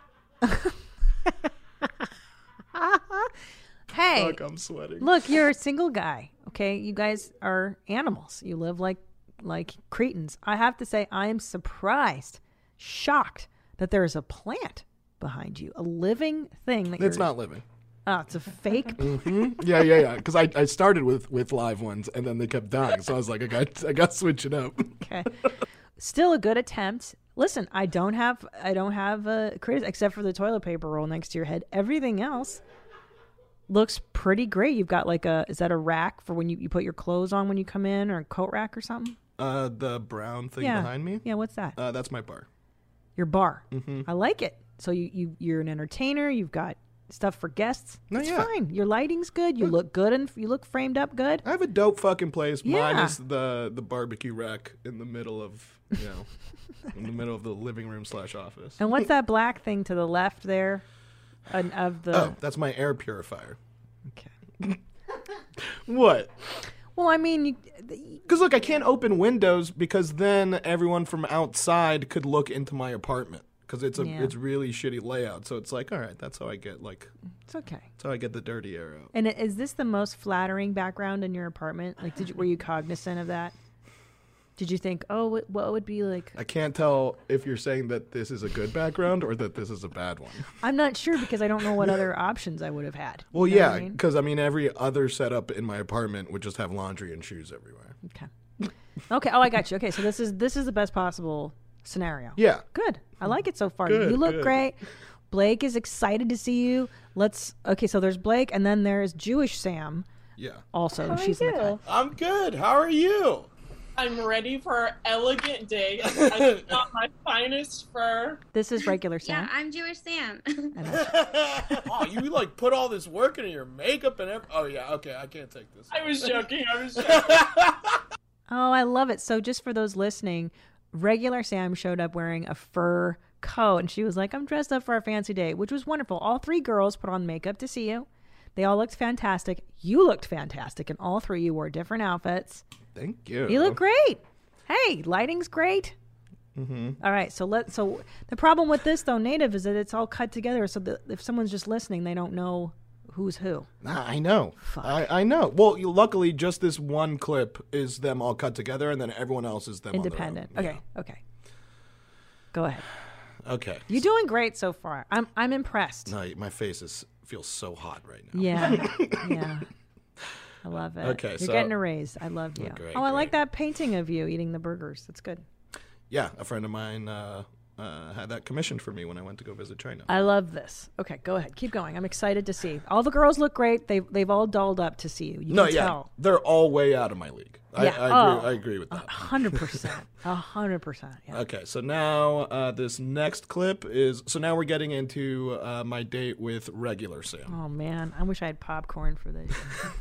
hey, Fuck, I'm sweating. look, you're a single guy. Okay, you guys are animals. You live like cretins. I have to say, I am surprised, shocked that there is a plant behind you, a living thing that It's you're. not living. Oh, it's a fake. Yeah. Because I started with live ones, and then they kept dying. So I was like, I got to switch it up. Okay, still a good attempt. Listen, I don't have a criticism except for the toilet paper roll next to your head. Everything else looks pretty great. You've got is that a rack for when you put your clothes on when you come in, or a coat rack or something? The brown thing Yeah. behind me. Yeah, what's that? That's my bar. Your bar. I like it. So you're an entertainer. You've got stuff for guests. No, It's yeah. fine. Your lighting's good. You look good, and you look framed up good. I have a dope fucking place. Yeah. Minus the barbecue rack in the middle of in the middle of the living room / office. And what's that black thing to the left there? Of the Oh, that's my air purifier. okay. What? Well, I mean, Because look, I can't open windows because then everyone from outside could look into my apartment. Because it's really shitty layout. So it's like, all right, that's how I get it's okay. that's how I get the dirty air out. And is this the most flattering background in your apartment? Like, were you cognizant of that? Did you think, oh, what would be like? I can't tell if you're saying that this is a good background or that this is a bad one. I'm not sure because I don't know what other options I would have had. Well, You know what yeah, I mean? because I mean, every other setup in my apartment would just have laundry and shoes everywhere. Okay. Okay. Oh, I got you. Okay, so this is the best possible scenario. Yeah. Good. I like it so far. Good, You look good. great. Blake is excited to see you. Okay, so there's Blake, and then there's Jewish Sam. Yeah. Also, How are she's in the you? cut. I'm good. How are you? I'm ready for an elegant day. I got my finest fur. This is regular Sam. Yeah, I'm Jewish Sam. Oh, you like put all this work into your makeup and everything. Oh yeah, okay, I can't take this. I was joking. Oh, I love it. So just for those listening, regular Sam showed up wearing a fur coat, and she was like, I'm dressed up for our fancy day, which was wonderful. All three girls put on makeup to see you. They all looked fantastic. You looked fantastic, and all three you wore different outfits. Thank you. You look great. Hey, lighting's great. Mm-hmm. All right, so the problem with this though, Native, is that it's all cut together, so that if someone's just listening, they don't know who's who. Nah, I know. I know. Well, luckily, just this one clip is them all cut together, and then everyone else is them Independent. on their own. Okay. Go ahead. Okay. You're doing great so far. I'm impressed. No, my face feels so hot right now. Yeah. Yeah. I love it. Okay, You're so- getting a raise. I love you. Great, I like that painting of you eating the burgers. That's good. Yeah, a friend of mine had that commissioned for me when I went to go visit China. I love this. Okay, go ahead. Keep going. I'm excited to see. All the girls look great. They've all dolled up to see you. You can tell. They're all way out of my league. Yeah. I agree with that. 100%. 100%. Yeah. Okay, so now this next clip is... So now we're getting into my date with regular Sam. Oh man, I wish I had popcorn for this.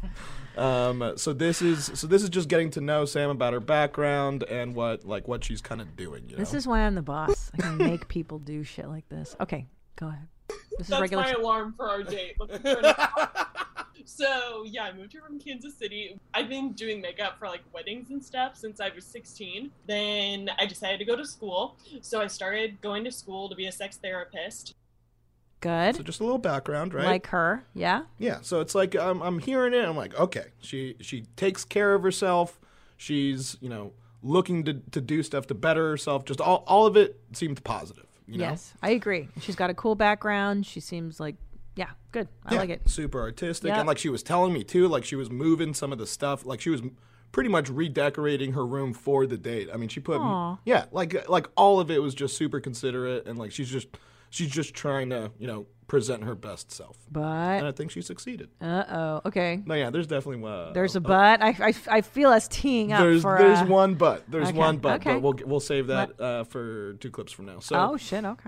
So this is just getting to know Sam about her background and what she's kind of doing. You know? This is why I'm the boss. I can make people do shit like this. Okay, go ahead. This That's is regular. my alarm for our date. Looking for an hour. So yeah, I moved here from Kansas City. I've been doing makeup for like weddings and stuff since I was 16. Then I decided to go to school. So I started going to school to be a sex therapist. Good. So just a little background, right? Like her, yeah. Yeah. So it's like I'm hearing it. I'm like, okay, she takes care of herself. She's looking to do stuff to better herself. Just all of it seemed positive. You know? Yes, I agree. She's got a cool background. She seems like, yeah, good. I like it. Super artistic. Yep. And like she was telling me too, like she was moving some of the stuff. Like she was pretty much redecorating her room for the date. I mean, she put, Aw. like all of it was just super considerate. And like she's just trying to, present her best self. But And I think she succeeded. Okay. No, yeah, there's definitely There's a but. I feel us teeing up there's for. there's one but. There's Okay, one but. okay. But we'll save that for 2 clips from now. So. Oh shit. Okay.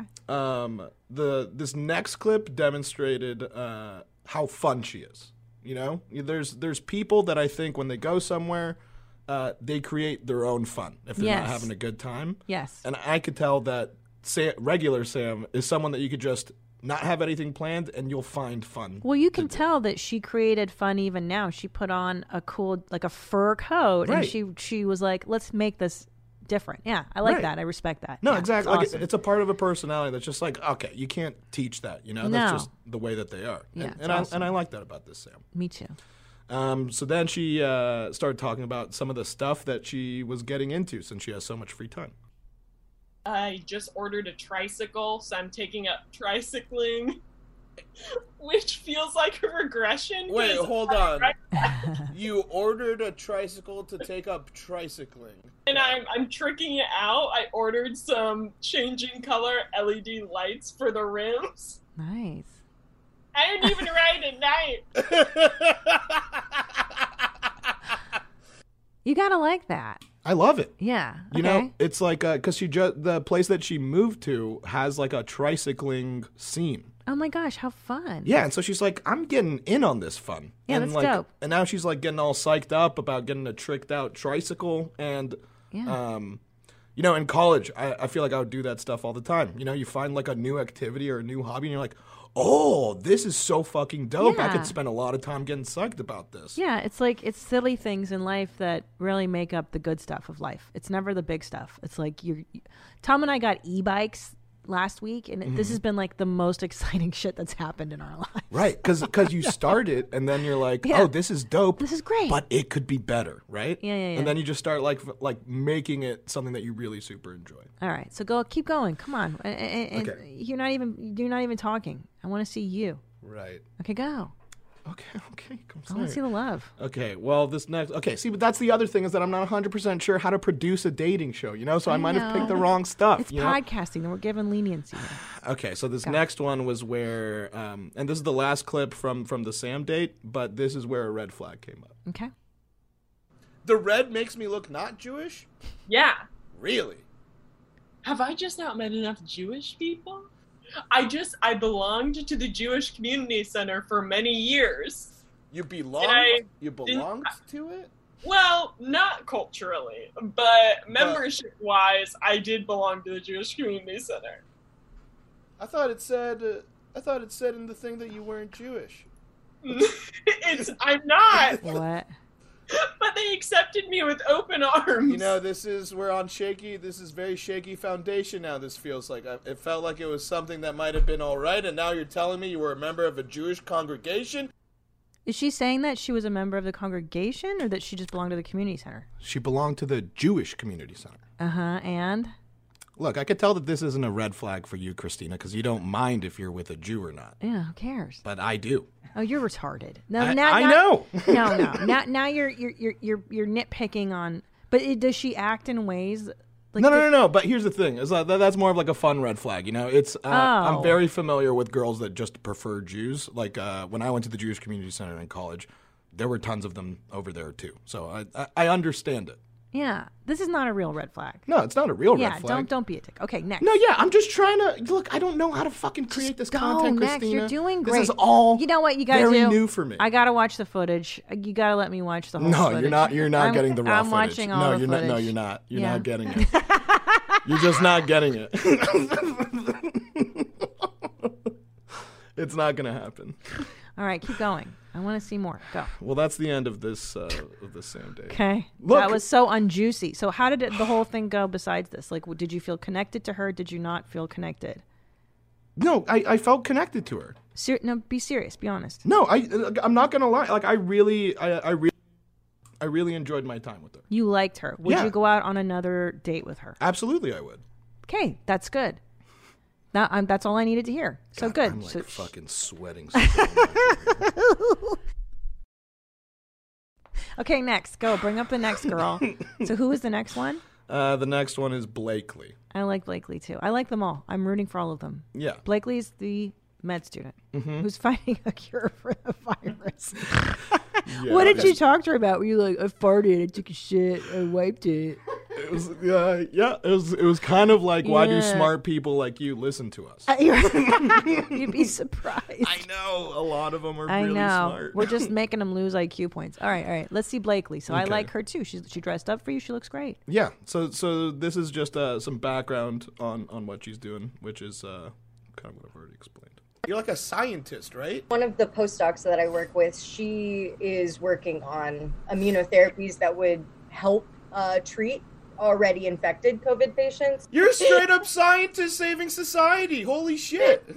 This next clip demonstrated how fun she is. There's people that I think when they go somewhere, they create their own fun if they're not Yes. having a good time. Yes. And I could tell that regular Sam is someone that you could just not have anything planned and you'll find fun. Well, you can tell that she created fun even now. She put on a cool, like a fur coat, Right. and she was like, "Let's make this different." Yeah, I like Right. that. I respect that. No, Yeah, exactly. It's Like awesome. it's a part of a personality that's just like, okay, you can't teach that. That's No. just the way that they are. Yeah, and it's awesome. I like that about this Sam. Me too. So then she started talking about some of the stuff that she was getting into since she has so much free time. I just ordered a tricycle, so I'm taking up tricycling, which feels like a regression. Wait, 'cause hold on. You ordered a tricycle to take up tricycling. And I'm tricking it out. I ordered some changing color LED lights for the rims. Nice. I didn't even ride at night. You gotta like that. I love it. Yeah. You okay. know, it's like because the place that she moved to has like a tricycling scene. Oh my gosh, how fun! Yeah, and so she's like, I'm getting in on this fun. Yeah, and that's like, dope. And now she's like getting all psyched up about getting a tricked out tricycle. And, Yeah. in college, I feel like I would do that stuff all the time. You find like a new activity or a new hobby and you're like, oh, this is so fucking dope. I Yeah. could spend a lot of time getting psyched about this. Yeah, it's silly things in life that really make up the good stuff of life. It's never the big stuff. It's like Tom and I got e-bikes last week, and this has been like the most exciting shit that's happened in our lives. Right, because you start it, and then you're like, Yeah. oh, this is dope. This is great. But it could be better, right? Yeah. And then you just start like making it something that you really super enjoy. All right, so keep going. Come on. And Okay. you're not even talking. I want to see you. Right. Okay, go. Okay. I want to see the love. Okay, well, see, but that's the other thing is that I'm not 100% sure how to produce a dating show, so I might have picked the wrong stuff. It's podcasting, and we're giving leniency here. Okay, so this next one was where, and this is the last clip from the Sam date, but this is where a red flag came up. Okay. The red makes me look not Jewish? Yeah. Really? Have I just not met enough Jewish people? I belonged to the Jewish Community Center for many years. You belonged to it? Well, not culturally, but membership-wise, I did belong to the Jewish Community Center. I thought it said in the thing that you weren't Jewish. I'm not. What? But they accepted me with open arms. We're on shaky. This is very shaky foundation now. This feels like it felt like it was something that might have been all right, and now you're telling me you were a member of a Jewish congregation. Is she saying that she was a member of the congregation, or that she just belonged to the community center? She belonged to the Jewish Community Center. And? Look, I could tell that this isn't a red flag for you, Christina, because you don't mind if you're with a Jew or not. Yeah, who cares? But I do. Oh, you're retarded. I know. No. Now you're nitpicking on. But does she act in ways? Like No. But here's the thing: is that's more of like a fun red flag. It's I'm very familiar with girls that just prefer Jews. Like when I went to the Jewish Community Center in college, there were tons of them over there too. So I understand it. Yeah, this is not a real red flag. No, it's not a real red flag. Yeah, don't be a dick. Okay, next. No, yeah, I'm just trying to look. I don't know how to fucking create this content, next. Christina. You're doing great. This is all. You know what you gotta very do? new for me. I gotta watch the footage. You gotta let me watch the whole. No, footage. you're not getting the raw I'm footage. watching all the footage. No, you're not. You're not getting it. You're just not getting it. It's not gonna happen. All right, keep going. I want to see more. Go. Well, that's the end of this Sam date. Okay. Look, that was so unjuicy. So how did the whole thing go besides this? Like, did you feel connected to her? Did you not feel connected? No, I felt connected to her. No, be serious. Be honest. No, I'm not gonna lie. Like, I really enjoyed my time with her. You liked her. Would you go out on another date with her? Absolutely, I would. Okay, that's good. Now, that's all I needed to hear. So good. I'm fucking sweating. Okay, next. Go. Bring up the next girl. So who is the next one? The next one is Blakely. I like Blakely, too. I like them all. I'm rooting for all of them. Yeah. Blakely's the med student who's finding a cure for the virus. Yeah, what did you talk to her about? Were you like, I farted, I took a shit, I wiped it? It was it was kind of like, why do smart people like you listen to us? You'd be surprised. I know a lot of them are really smart. We're just making them lose IQ points. All right. Let's see Blakely. So I like her too. She dressed up for you. She looks great. Yeah. So this is just some background on what she's doing, which is kind of what I've already explained. You're like a scientist, right? One of the postdocs that I work with, she is working on immunotherapies that would help treat already infected COVID patients. You're a straight up scientist saving society. Holy shit.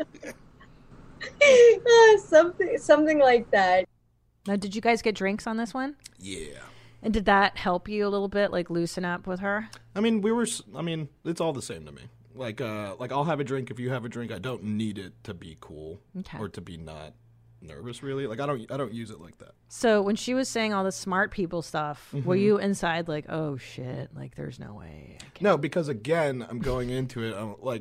Something like that. Now, did you guys get drinks on this one? Yeah. And did that help you a little bit, like loosen up with her? I mean, it's all the same to me. Like I'll have a drink if you have a drink. I don't need it to be cool or to be not nervous, really. Like I don't use it like that. So when she was saying all the smart people stuff, were you inside like, oh shit, like there's no way? No, because again, I'm going into it.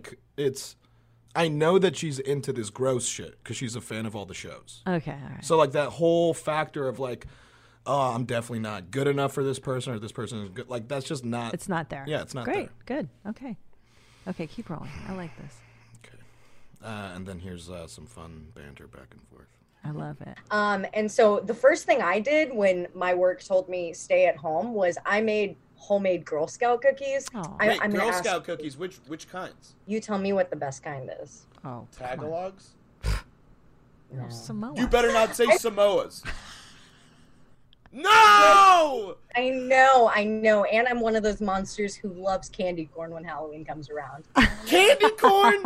I know that she's into this gross shit because she's a fan of all the shows. Okay, all right. So like that whole factor of like, oh, I'm definitely not good enough for this person, or this person is good. Like that's just not. It's not there. Yeah, it's not great. there. Good. Okay, keep rolling. I like this. Okay. And then here's some fun banter back and forth. I love it. And so the first thing I did when my work told me stay at home was I made homemade Girl Scout cookies. Oh. Wait, Girl Scout cookies, which kinds? You tell me what the best kind is. Oh, Tagalogs? No. Samoa. You better not say Samoas. No! I know. And I'm one of those monsters who loves candy corn when Halloween comes around. Candy corn?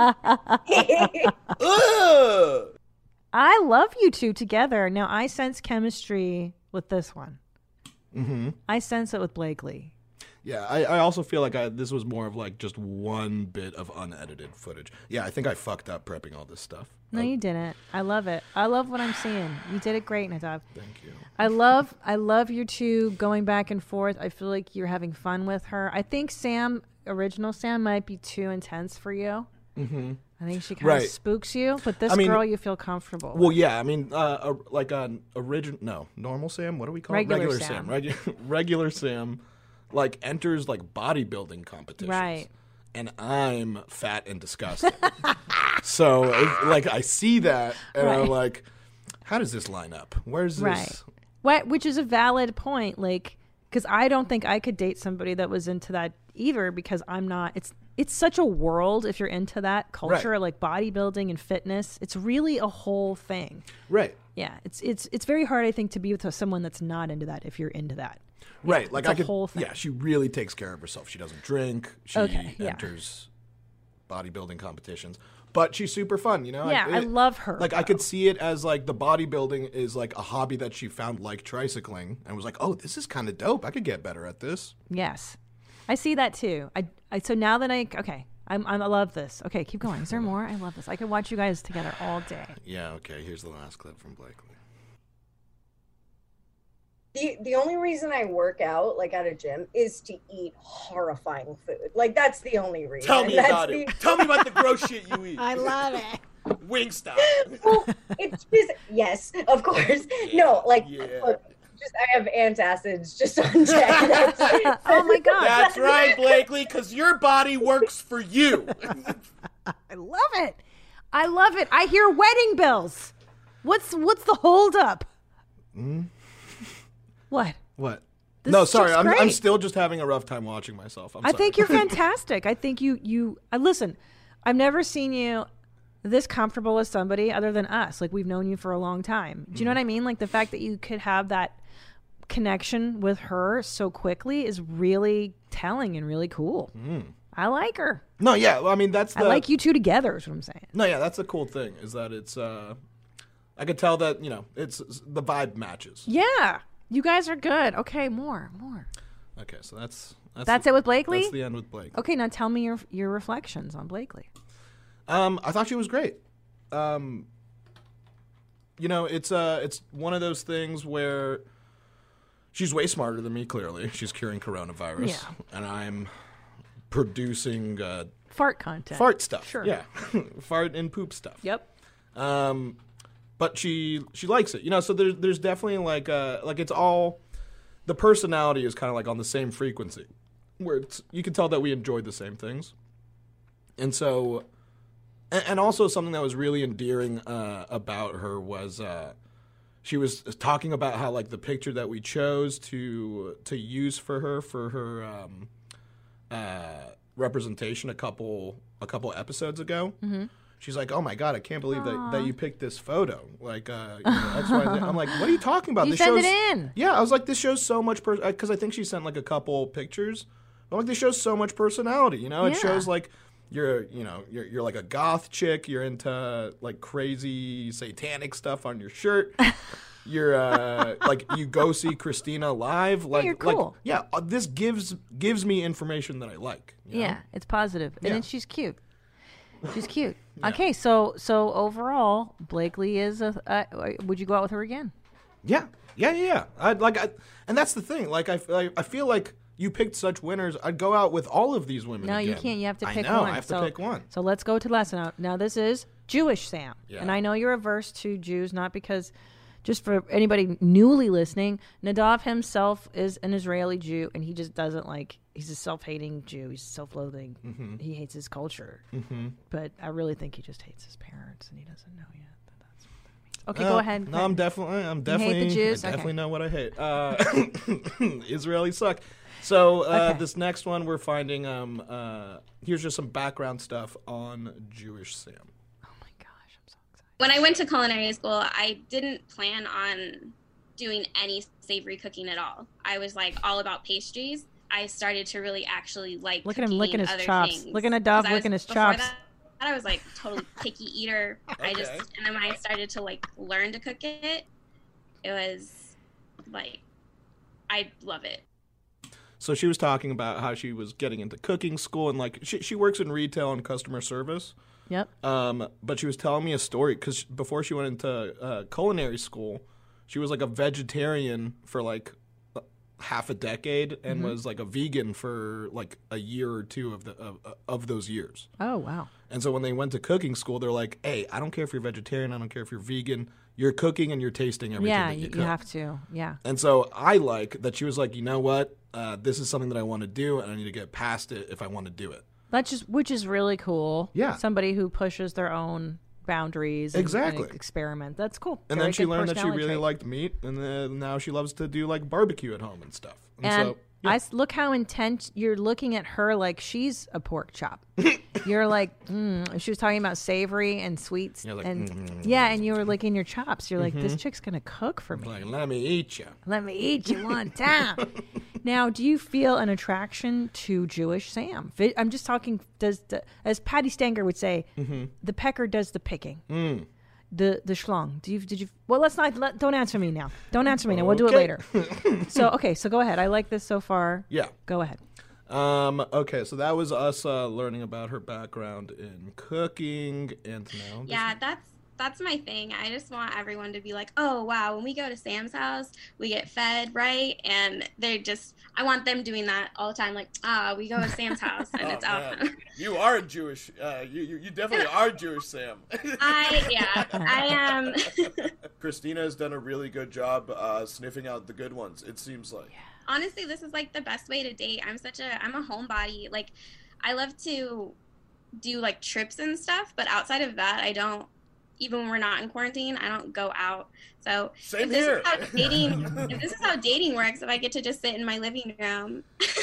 Ugh! I love you two together. Now, I sense chemistry with this one. Mm-hmm. I sense it with Blakely. Yeah, I also feel like this was more of like just one bit of unedited footage. Yeah, I think I fucked up prepping all this stuff. No, you didn't. I love it. I love what I'm seeing. You did it great, Nadav. Thank you. I love you two going back and forth. I feel like you're having fun with her. I think original Sam might be too intense for you. Mm-hmm. I think she kind of spooks you, but this girl you feel comfortable with. Well, yeah, I mean, like an normal Sam. What do we call it? Regular Sam. Regular Sam, like enters like bodybuilding competitions, right? And I'm fat and disgusting. So, like, I see that, and I'm like, how does this line up? Where's this? Right. Which is a valid point, like, because I don't think I could date somebody that was into that either, because I'm not. It's such a world if you're into that culture, like bodybuilding and fitness. It's really a whole thing. Right. Yeah. It's very hard, I think, to be with someone that's not into that if you're into that. Right. Yeah, like it's a whole thing. Yeah, she really takes care of herself. She doesn't drink. She enters bodybuilding competitions. But she's super fun, you know? Yeah, I love her. Like, I could see it as, like, the bodybuilding is, like, a hobby that she found like tricycling and was like, oh, this is kind of dope. I could get better at this. Yes. I see that, too. So now that I love this. Okay, keep going. Is there more? I love this. I could watch you guys together all day. Yeah, okay. Here's the last clip from Blakely. The only reason I work out, like at a gym, is to eat horrifying food. Like, that's the only reason. Tell me about it. Tell me about the gross shit you eat. I love it. Wingstop. Well, it's just, yes, of course. Yeah, no, like, yeah. look, I have antacids just on deck. Oh my God. That's right, Blakely, because your body works for you. I love it. I love it. I hear wedding bells. What's the holdup? What? This No, sorry. I'm great. still just having a rough time watching myself. I think you're fantastic. I think you listen, I've never seen you this comfortable with somebody other than us. Like, we've known you for a long time. Do you know what I mean? Like, the fact that you could have that connection with her so quickly is really telling and really cool. I like her. No, yeah. I mean, I like you two together is what I'm saying. No, yeah. That's the cool thing is that it's, I could tell that, you know, it's the vibe matches. Yeah. You guys are good. Okay, more. Okay, so that's it with Blakely? That's the end with Blakely. Okay, now tell me your reflections on Blakely. I thought she was great. You know, it's one of those things where she's way smarter than me, clearly. She's curing coronavirus. Yeah. And I'm producing fart content. Fart stuff. Sure. Yeah. Fart and poop stuff. Yep. But she likes it, you know. So there's definitely like it's all the personality is kind of like on the same frequency, where you can tell that we enjoyed the same things, and so and also something that was really endearing about her was she was talking about how like the picture that we chose to use for her representation a couple episodes ago. Mm-hmm. She's like, oh my God, I can't believe that you picked this photo. Like, X, Y, Z. I'm like, what are you talking about? You send it in. Yeah, I was like, this shows so much, because I think she sent like a couple pictures. I'm like, this shows so much personality, you know? It shows like you're like a goth chick. You're into like crazy satanic stuff on your shirt. You're like, you go see Christina live. Like, you're cool. This gives me information that I like. You know? Yeah, it's positive. And then she's cute. She's cute. Yeah. Okay, so overall, Blakely is would you go out with her again? Yeah. And that's the thing. Like, I feel like you picked such winners. I'd go out with all of these women. No, again. you can't. You have to pick I know, one. I have to pick one. So let's go to lesson. Now this is Jewish Sam, and I know you're averse to Jews, not because. Just for anybody newly listening, Nadav himself is an Israeli Jew, and he just doesn't like. He's a self-hating Jew. He's self-loathing. Mm-hmm. He hates his culture. Mm-hmm. But I really think he just hates his parents, and he doesn't know yet that that's what that means. Okay, go ahead. No, I'm definitely. You hate the Jews? I definitely know what I hate. Israelis suck. So this next one, we're finding. Here's just some background stuff on Jewish Sam. When I went to culinary school, I didn't plan on doing any savory cooking at all. I was like all about pastries. I started to really actually like Look at him cooking licking his other chops. things. Looking at Dove 'Cause I licking was- his before chops. that, I was like totally picky eater. I just, Okay. and then when I started to like learn to cook it, it was like, I love it. So she was talking about how she was getting into cooking school and like she works in retail and customer service. Yep. But she was telling me a story because before she went into culinary school, she was like a vegetarian for like half a decade and was like a vegan for like a year or two of those years. Oh, wow. And so when they went to cooking school, they're like, "Hey, I don't care if you're vegetarian, I don't care if you're vegan. You're cooking and you're tasting everything Yeah, that you you cook." have to. Yeah. And so I like that she was like, you know what? This is something that I want to do, and I need to get past it if I want to do it. Which is really cool. Yeah. Somebody who pushes their own boundaries and Exactly. experiment. That's cool. And Very then she good learned that she personality really trait. liked meat, and then now she loves to do like barbecue at home and stuff. And so, yeah. look how intent you're looking at her like she's a pork chop. You're like, she was talking about savory and sweets. You're like, and yeah, and you were licking your chops. You're like, this chick's going to cook for me. like, let me eat you. Let me eat you one time. Now, do you feel an attraction to Jewish Sam? I'm just talking, as Patty Stanger would say, the pecker does the picking. The schlong. Did you? Well, don't answer me now. Don't answer me now. We'll do it later. So go ahead. I like this so far. Yeah. Go ahead. Okay, so that was us learning about her background in cooking, and now Yeah, that's my thing. I just want everyone to be like, oh, wow, when we go to Sam's house, we get fed, right? And I want them doing that all the time. Like, we go to Sam's house and it's out. Man. You are Jewish. You definitely are Jewish, Sam. I am. Christina has done a really good job sniffing out the good ones, it seems like. Honestly, this is like the best way to date. I'm a homebody. Like, I love to do like trips and stuff, but outside of that, I don't. Even when we're not in quarantine, I don't go out. So Same if this here. is how dating works, if I get to just sit in my living room.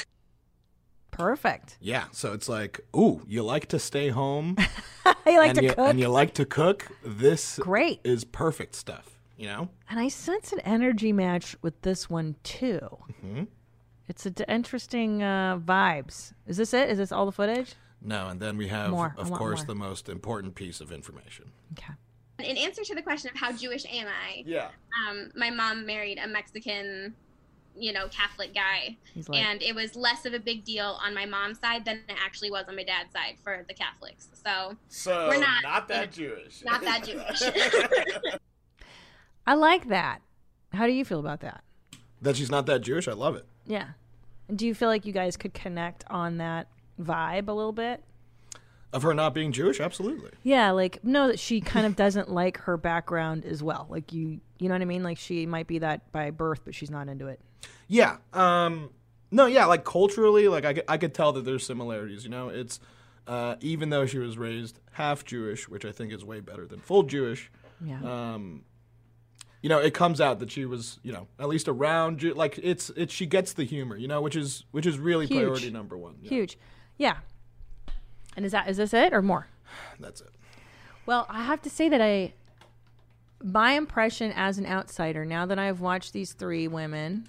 Perfect. Yeah, so it's like, ooh, you like to stay home, You like to cook? and you like to cook. This Great. is perfect stuff, you know? And I sense an energy match with this one too. Mm-hmm. It's interesting vibes. Is this it? Is this all the footage? No, and then we have, More. I of want course, more. the most important piece of information. Okay. In answer to the question of how Jewish am I, Yeah. my mom married a Mexican, Catholic guy. He's like- And it was less of a big deal on my mom's side than it actually was on my dad's side for the Catholics. So we're not that Jewish. Not that Jewish. I like that. How do you feel about that? That she's not that Jewish, I love it. Yeah. And do you feel like you guys could connect on that vibe a little bit? Of her not being Jewish, absolutely. Yeah, like know that she kind of doesn't like her background as well. Like you know what I mean? Like she might be that by birth, but she's not into it. Yeah. No, yeah, like culturally, like I could tell that there's similarities, you know? It's even though she was raised half Jewish, which I think is way better than full Jewish. Yeah. It comes out that she was, at least around like it's she gets the humor, which is really Huge. priority number one. Yeah. Huge. Yeah. And is this it or more? That's it. Well, I have to say that my impression as an outsider, now that I've watched these three women,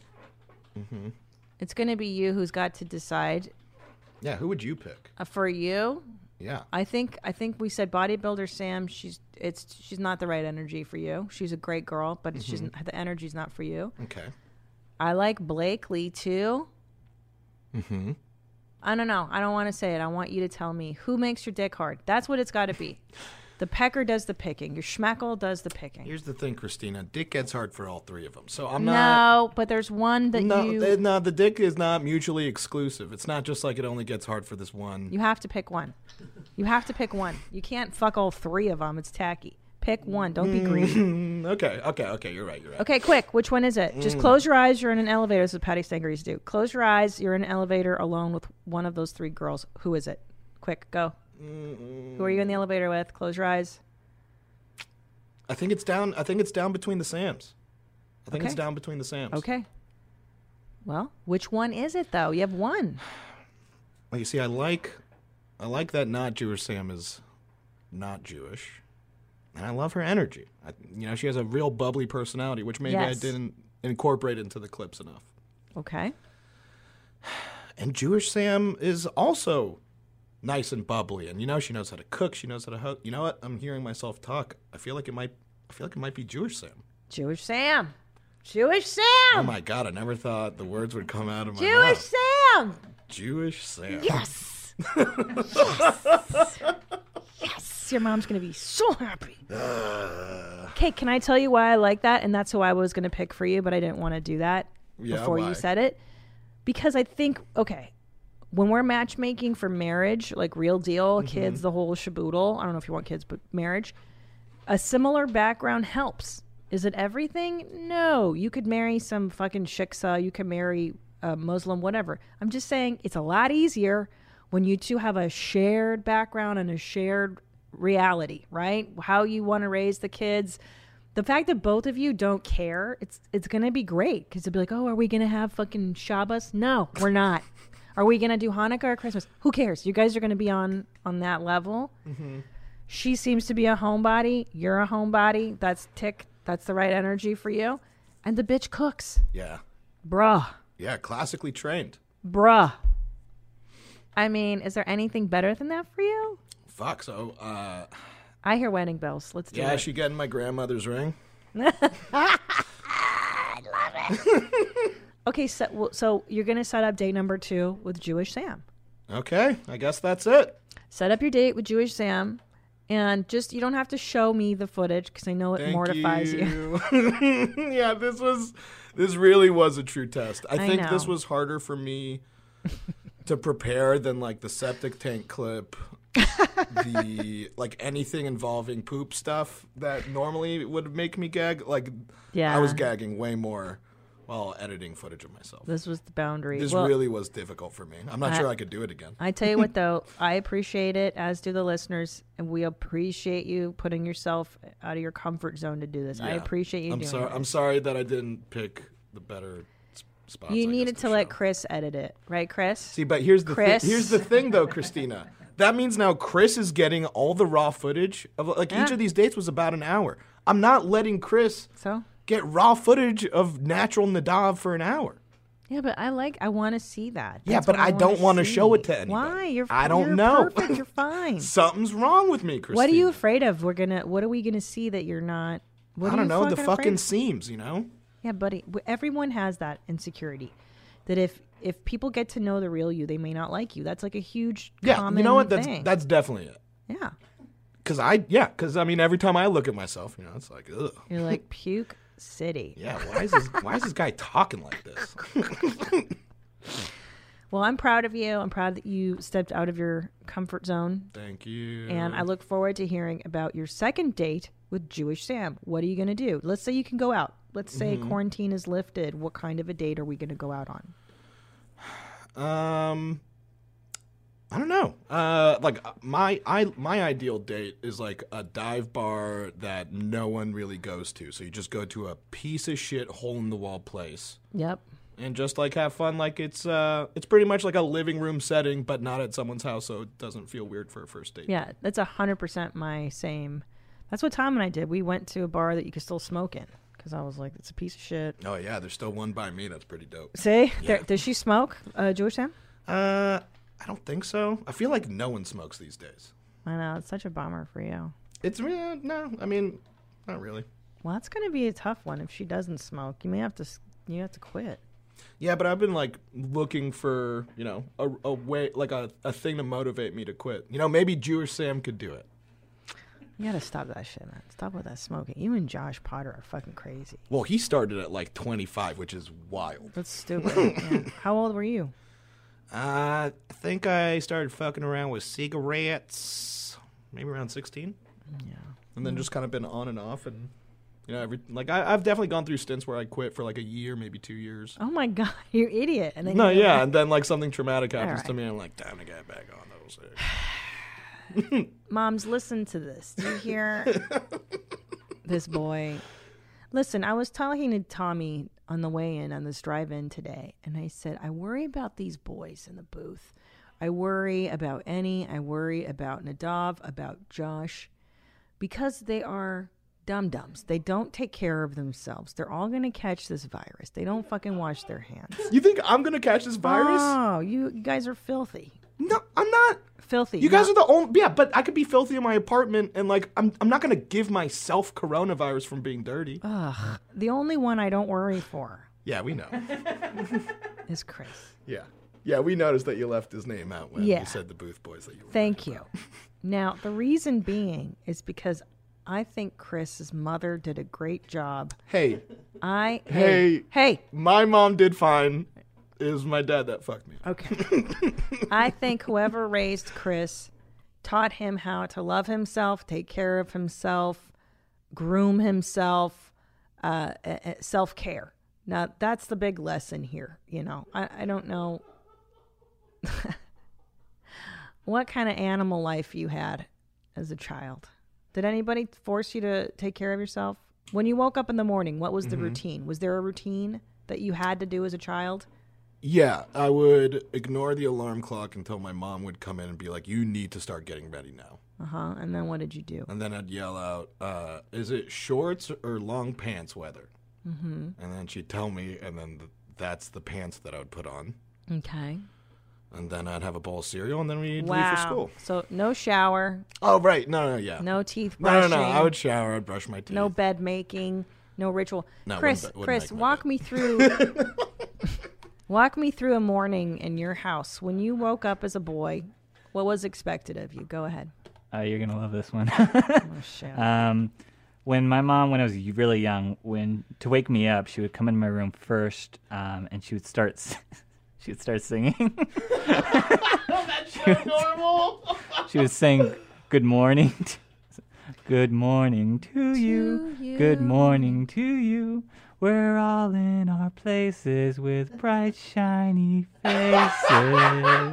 it's going to be you who's got to decide. Yeah, who would you pick? For you? Yeah. I think we said bodybuilder Sam. She's not the right energy for you. She's a great girl, but the energy's not for you. Okay. I like Blakely too. Mm-hmm. I don't know. I don't want to say it. I want you to tell me who makes your dick hard. That's what it's got to be. The pecker does the picking. Your schmeckle does the picking. Here's the thing, Christina. Dick gets hard for all three of them. So I'm No, not. but there's one that No, the dick is not mutually exclusive. It's not just like it only gets hard for this one. You have to pick one. You have to pick one. You can't fuck all three of them. It's tacky. Pick one. Don't be greedy. Okay. You're right. Okay, quick. Which one is it? Just close your eyes. You're in an elevator. This is what Patty Stanger used to do. Close your eyes. You're in an elevator alone with one of those three girls. Who is it? Quick, go. Who are you in the elevator with? Close your eyes. I think it's down between the Sams. I think it's Okay. down between the Sams. Okay. Well, which one is it though? You have one. Well, you see, I like that not Jewish Sam is not Jewish, and I love her energy. She has a real bubbly personality, which maybe Yes. I didn't incorporate into the clips enough. Okay. And Jewish Sam is also nice and bubbly, and she knows how to cook. She knows how to hook. You know what? I'm hearing myself talk. I feel like it might be Jewish Sam. Jewish Sam. Jewish Sam. Oh my God! I never thought the words would come out of my Jewish mouth. Sam. Jewish Sam. Yes. Yes. Yes. Your mom's gonna be so happy. Okay, can I tell you why I like that? And that's who I was gonna pick for you, but I didn't want to do that before why? you said it. Because I think, okay, when we're matchmaking for marriage, like real deal, kids, the whole shaboodle, I don't know if you want kids, but marriage, a similar background helps. Is it everything? No. You could marry some fucking shiksa. You could marry a Muslim, whatever. I'm just saying it's a lot easier when you two have a shared background and a shared reality, right? How you want to raise the kids. The fact that both of you don't care, it's going to be great because they'll be like, oh, are we going to have fucking Shabbos? No, we're not. Are we going to do Hanukkah or Christmas? Who cares? You guys are going to be on that level. Mm-hmm. She seems to be a homebody. You're a homebody. That's the right energy for you. And the bitch cooks. Yeah. Bruh. Yeah, classically trained. Bruh. I mean, is there anything better than that for you? Fuck, so, I hear wedding bells. Let's do it. Yeah, she getting my grandmother's ring. I love it. Okay, so you're going to set up date number 2 with Jewish Sam. Okay, I guess that's it. Set up your date with Jewish Sam. And just, you don't have to show me the footage because I know it mortifies you. Yeah, this really was a true test. I think know. this was harder for me to prepare than like the septic tank clip, the like anything involving poop stuff that normally would make me gag. Like, yeah. I was gagging way more while editing footage of myself. This was the boundary. This really was difficult for me. I'm not sure I could do it again. I tell you what, though, I appreciate it, as do the listeners, and we appreciate you putting yourself out of your comfort zone to do this. Yeah. I appreciate you doing it. I'm sorry that I didn't pick the better spots. You needed to let Chris edit it, right, Chris? See, but here's the thing, though, Christina. That means now Chris is getting all the raw footage of each of these dates was about an hour. I'm not letting Chris get raw footage of natural Nadav for an hour. Yeah, but I want to see that. Yeah, but I don't want to show it to anybody. Why? I don't know. Perfect. You're fine. Something's wrong with me, Christina. What are you afraid of? What are we gonna see that you're not? I don't know. The fucking seams, Yeah, buddy. Everyone has that insecurity. That if people get to know the real you, they may not like you. That's like a huge common you know what? thing. That's definitely it. Yeah. Because I mean, every time I look at myself, it's like, ugh. You're like puke city. Yeah. Why is this guy talking like this? Well, I'm proud of you. I'm proud that you stepped out of your comfort zone. Thank you. And I look forward to hearing about your second date with Jewish Sam. What are you going to do? Let's say you can go out. Let's say quarantine is lifted. What kind of a date are we going to go out on? I don't know. Like my ideal date is like a dive bar that no one really goes to. So you just go to a piece of shit hole in the wall place. Yep. And just like have fun. Like it's pretty much like a living room setting, but not at someone's house, so it doesn't feel weird for a first date. Yeah, that's 100% my same. That's what Tom and I did. We went to a bar that you could still smoke in because I was like, it's a piece of shit. Oh yeah, there's still one by me. That's pretty dope. See, yeah. Does she smoke, Jewish Sam? I don't think so. I feel like no one smokes these days. I know, it's such a bummer for you. It's no, I mean, not really. Well, that's gonna be a tough one if she doesn't smoke. You have to quit. Yeah, but I've been like looking for a way, like a thing to motivate me to quit. Maybe Jewish Sam could do it. You gotta stop that shit, man. Stop with that smoking. You and Josh Potter are fucking crazy. Well, he started at like 25, which is wild. That's stupid. Yeah. How old were you? I think I started fucking around with cigarettes maybe around 16. Yeah. And then just kind of been on and off, and I've definitely gone through stints where I quit for like a year, maybe 2 years. Oh my god, you're an idiot. And then and then like something traumatic happens to me, and I'm like, time to get back on those things. Moms, listen to this. Do you hear this boy? Listen, I was talking to Tommy on the way in on this drive-in today, and I said, I worry about these boys in the booth. I worry about Annie. I worry about Nadav, about Josh, because they are dum-dums. They don't take care of themselves. They're all going to catch this virus. They don't fucking wash their hands. You think I'm going to catch this virus? Oh, you guys are filthy. No, I'm not. Filthy. You guys are the only... Yeah, but I could be filthy in my apartment, and, like, I'm not going to give myself coronavirus from being dirty. Ugh. The only one I don't worry for Yeah, we know. is Chris. Yeah. Yeah, we noticed that you left his name out when you said the Booth Boys that you were Thank you. Now, the reason being is because I think Chris's mother did a great job. Hey. Hey. My mom did fine. It was my dad that fucked me. Okay. I think whoever raised Chris taught him how to love himself, take care of himself, groom himself, self-care. Now, that's the big lesson here. You know, I don't know what kind of animal life you had as a child. Did anybody force you to take care of yourself? When you woke up in the morning, what was the routine? Was there a routine that you had to do as a child? Yeah, I would ignore the alarm clock until my mom would come in and be like, you need to start getting ready now. And then what did you do? And then I'd yell out, is it shorts or long pants weather? And then she'd tell me, and then that's the pants that I would put on. Okay. And then I'd have a bowl of cereal, and then we'd leave for school. So no shower. Oh, right. No, yeah. No teeth brushing. No. I would shower. I'd brush my teeth. No bed making. No ritual. No, Chris, walk me through... Walk me through a morning in your house. When you woke up as a boy, what was expected of you? Go ahead. You're going to love this one. Oh, shit. When my mom, when I was really young, to wake me up, she would come in my room first, and she would start singing. That's so normal. She would sing, "Good morning, good morning to you, good morning to you. We're all in our places with bright, shiny faces."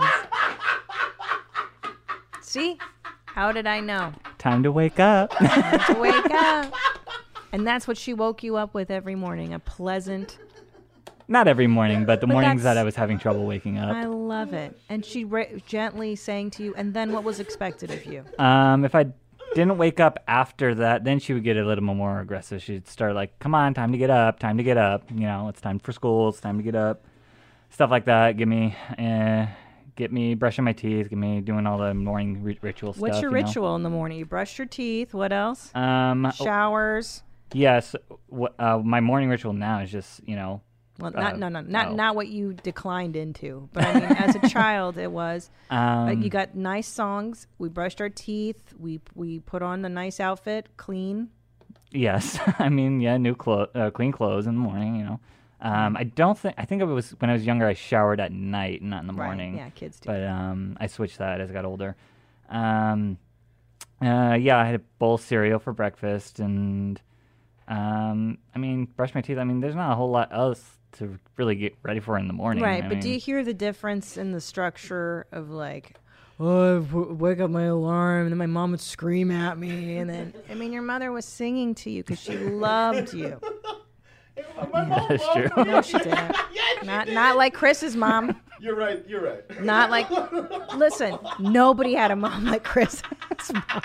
See? How did I know? Time to wake up. Time to wake up. And that's what she woke you up with every morning, a pleasant... Not every morning, but the mornings that's- that I was having trouble waking up. I love it. And she gently saying to you, and then what was expected of you? If I didn't wake up after that, then she would get a little more aggressive. She'd start like, "Come on, time to get up, time to get up. You know, it's time for school, it's time to get up." Stuff like that. Get me brushing my teeth, get me doing all the morning ritual stuff. What's your ritual in the morning? You brush your teeth. What else? Showers. Yes. My morning ritual now is just, Well, not what you declined into. But I mean, as a child, it was. You got nice songs. We brushed our teeth. We put on a nice outfit, clean. Yes, I mean, new clean clothes in the morning. I think it was when I was younger. I showered at night, not in the morning. Yeah, kids do. But I switched that as I got older. I had a bowl of cereal for breakfast, and brush my teeth. I mean, there's not a whole lot else to really get ready for in the morning. Right, but do you hear the difference in the structure of like, oh, I wake up my alarm, and then my mom would scream at me, and then, your mother was singing to you because she loved you. That's true. No, she didn't. Not like Chris's mom. You're right. Not like, listen, nobody had a mom like Chris's mom.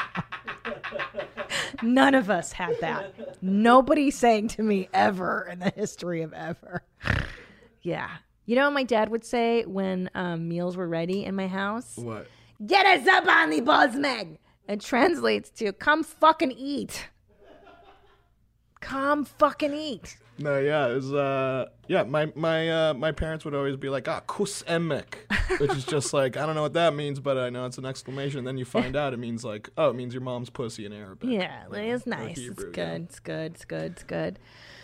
None of us had that. Nobody sang to me ever in the history of ever. Yeah. You know what my dad would say when meals were ready in my house? What? Get us up on the balls, Meg. It translates to come fucking eat. Come fucking eat. No, yeah, it was, my parents would always be like, kus emek, which is just like, I don't know what that means, but I know it's an exclamation. And then you find out it means like, it means your mom's pussy in Arabic. Yeah, it's nice. Hebrew, it's good. It's good.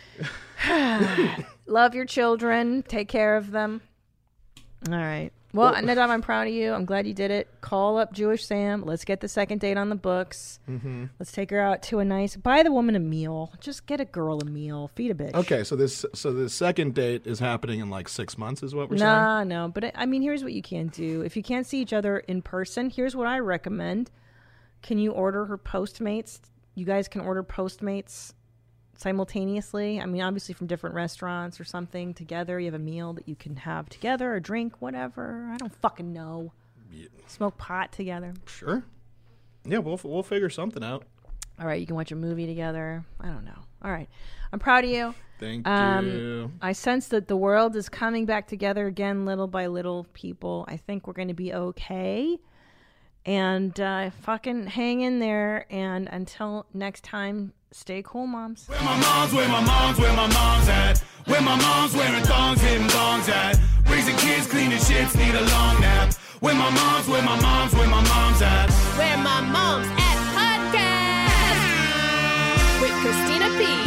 Love your children. Take care of them. All right. Well, Nadav, I'm proud of you. I'm glad you did it. Call up Jewish Sam. Let's get the second date on the books. Mm-hmm. Let's take her out to buy the woman a meal. Just get a girl a meal. Feed a bitch. Okay, so the second date is happening in like 6 months is what we're saying? No. But here's what you can do. If you can't see each other in person, here's what I recommend. Can you order her Postmates? You guys can order Postmates simultaneously. Obviously from different restaurants or something together. You have a meal that you can have together, a drink, whatever. I don't fucking know. Yeah. Smoke pot together. Sure. Yeah, we'll figure something out. All right, you can watch a movie together. I don't know. All right. I'm proud of you. Thank you. I sense that the world is coming back together again, little by little, people. I think we're going to be okay. And fucking hang in there. And until next time, stay cool, moms. Where my mom's at. Where my mom's wearing thongs, hitting bongs at. Raising kids, cleaning shits, need a long nap. Where my mom's at. Where my mom's at podcast with Christina P.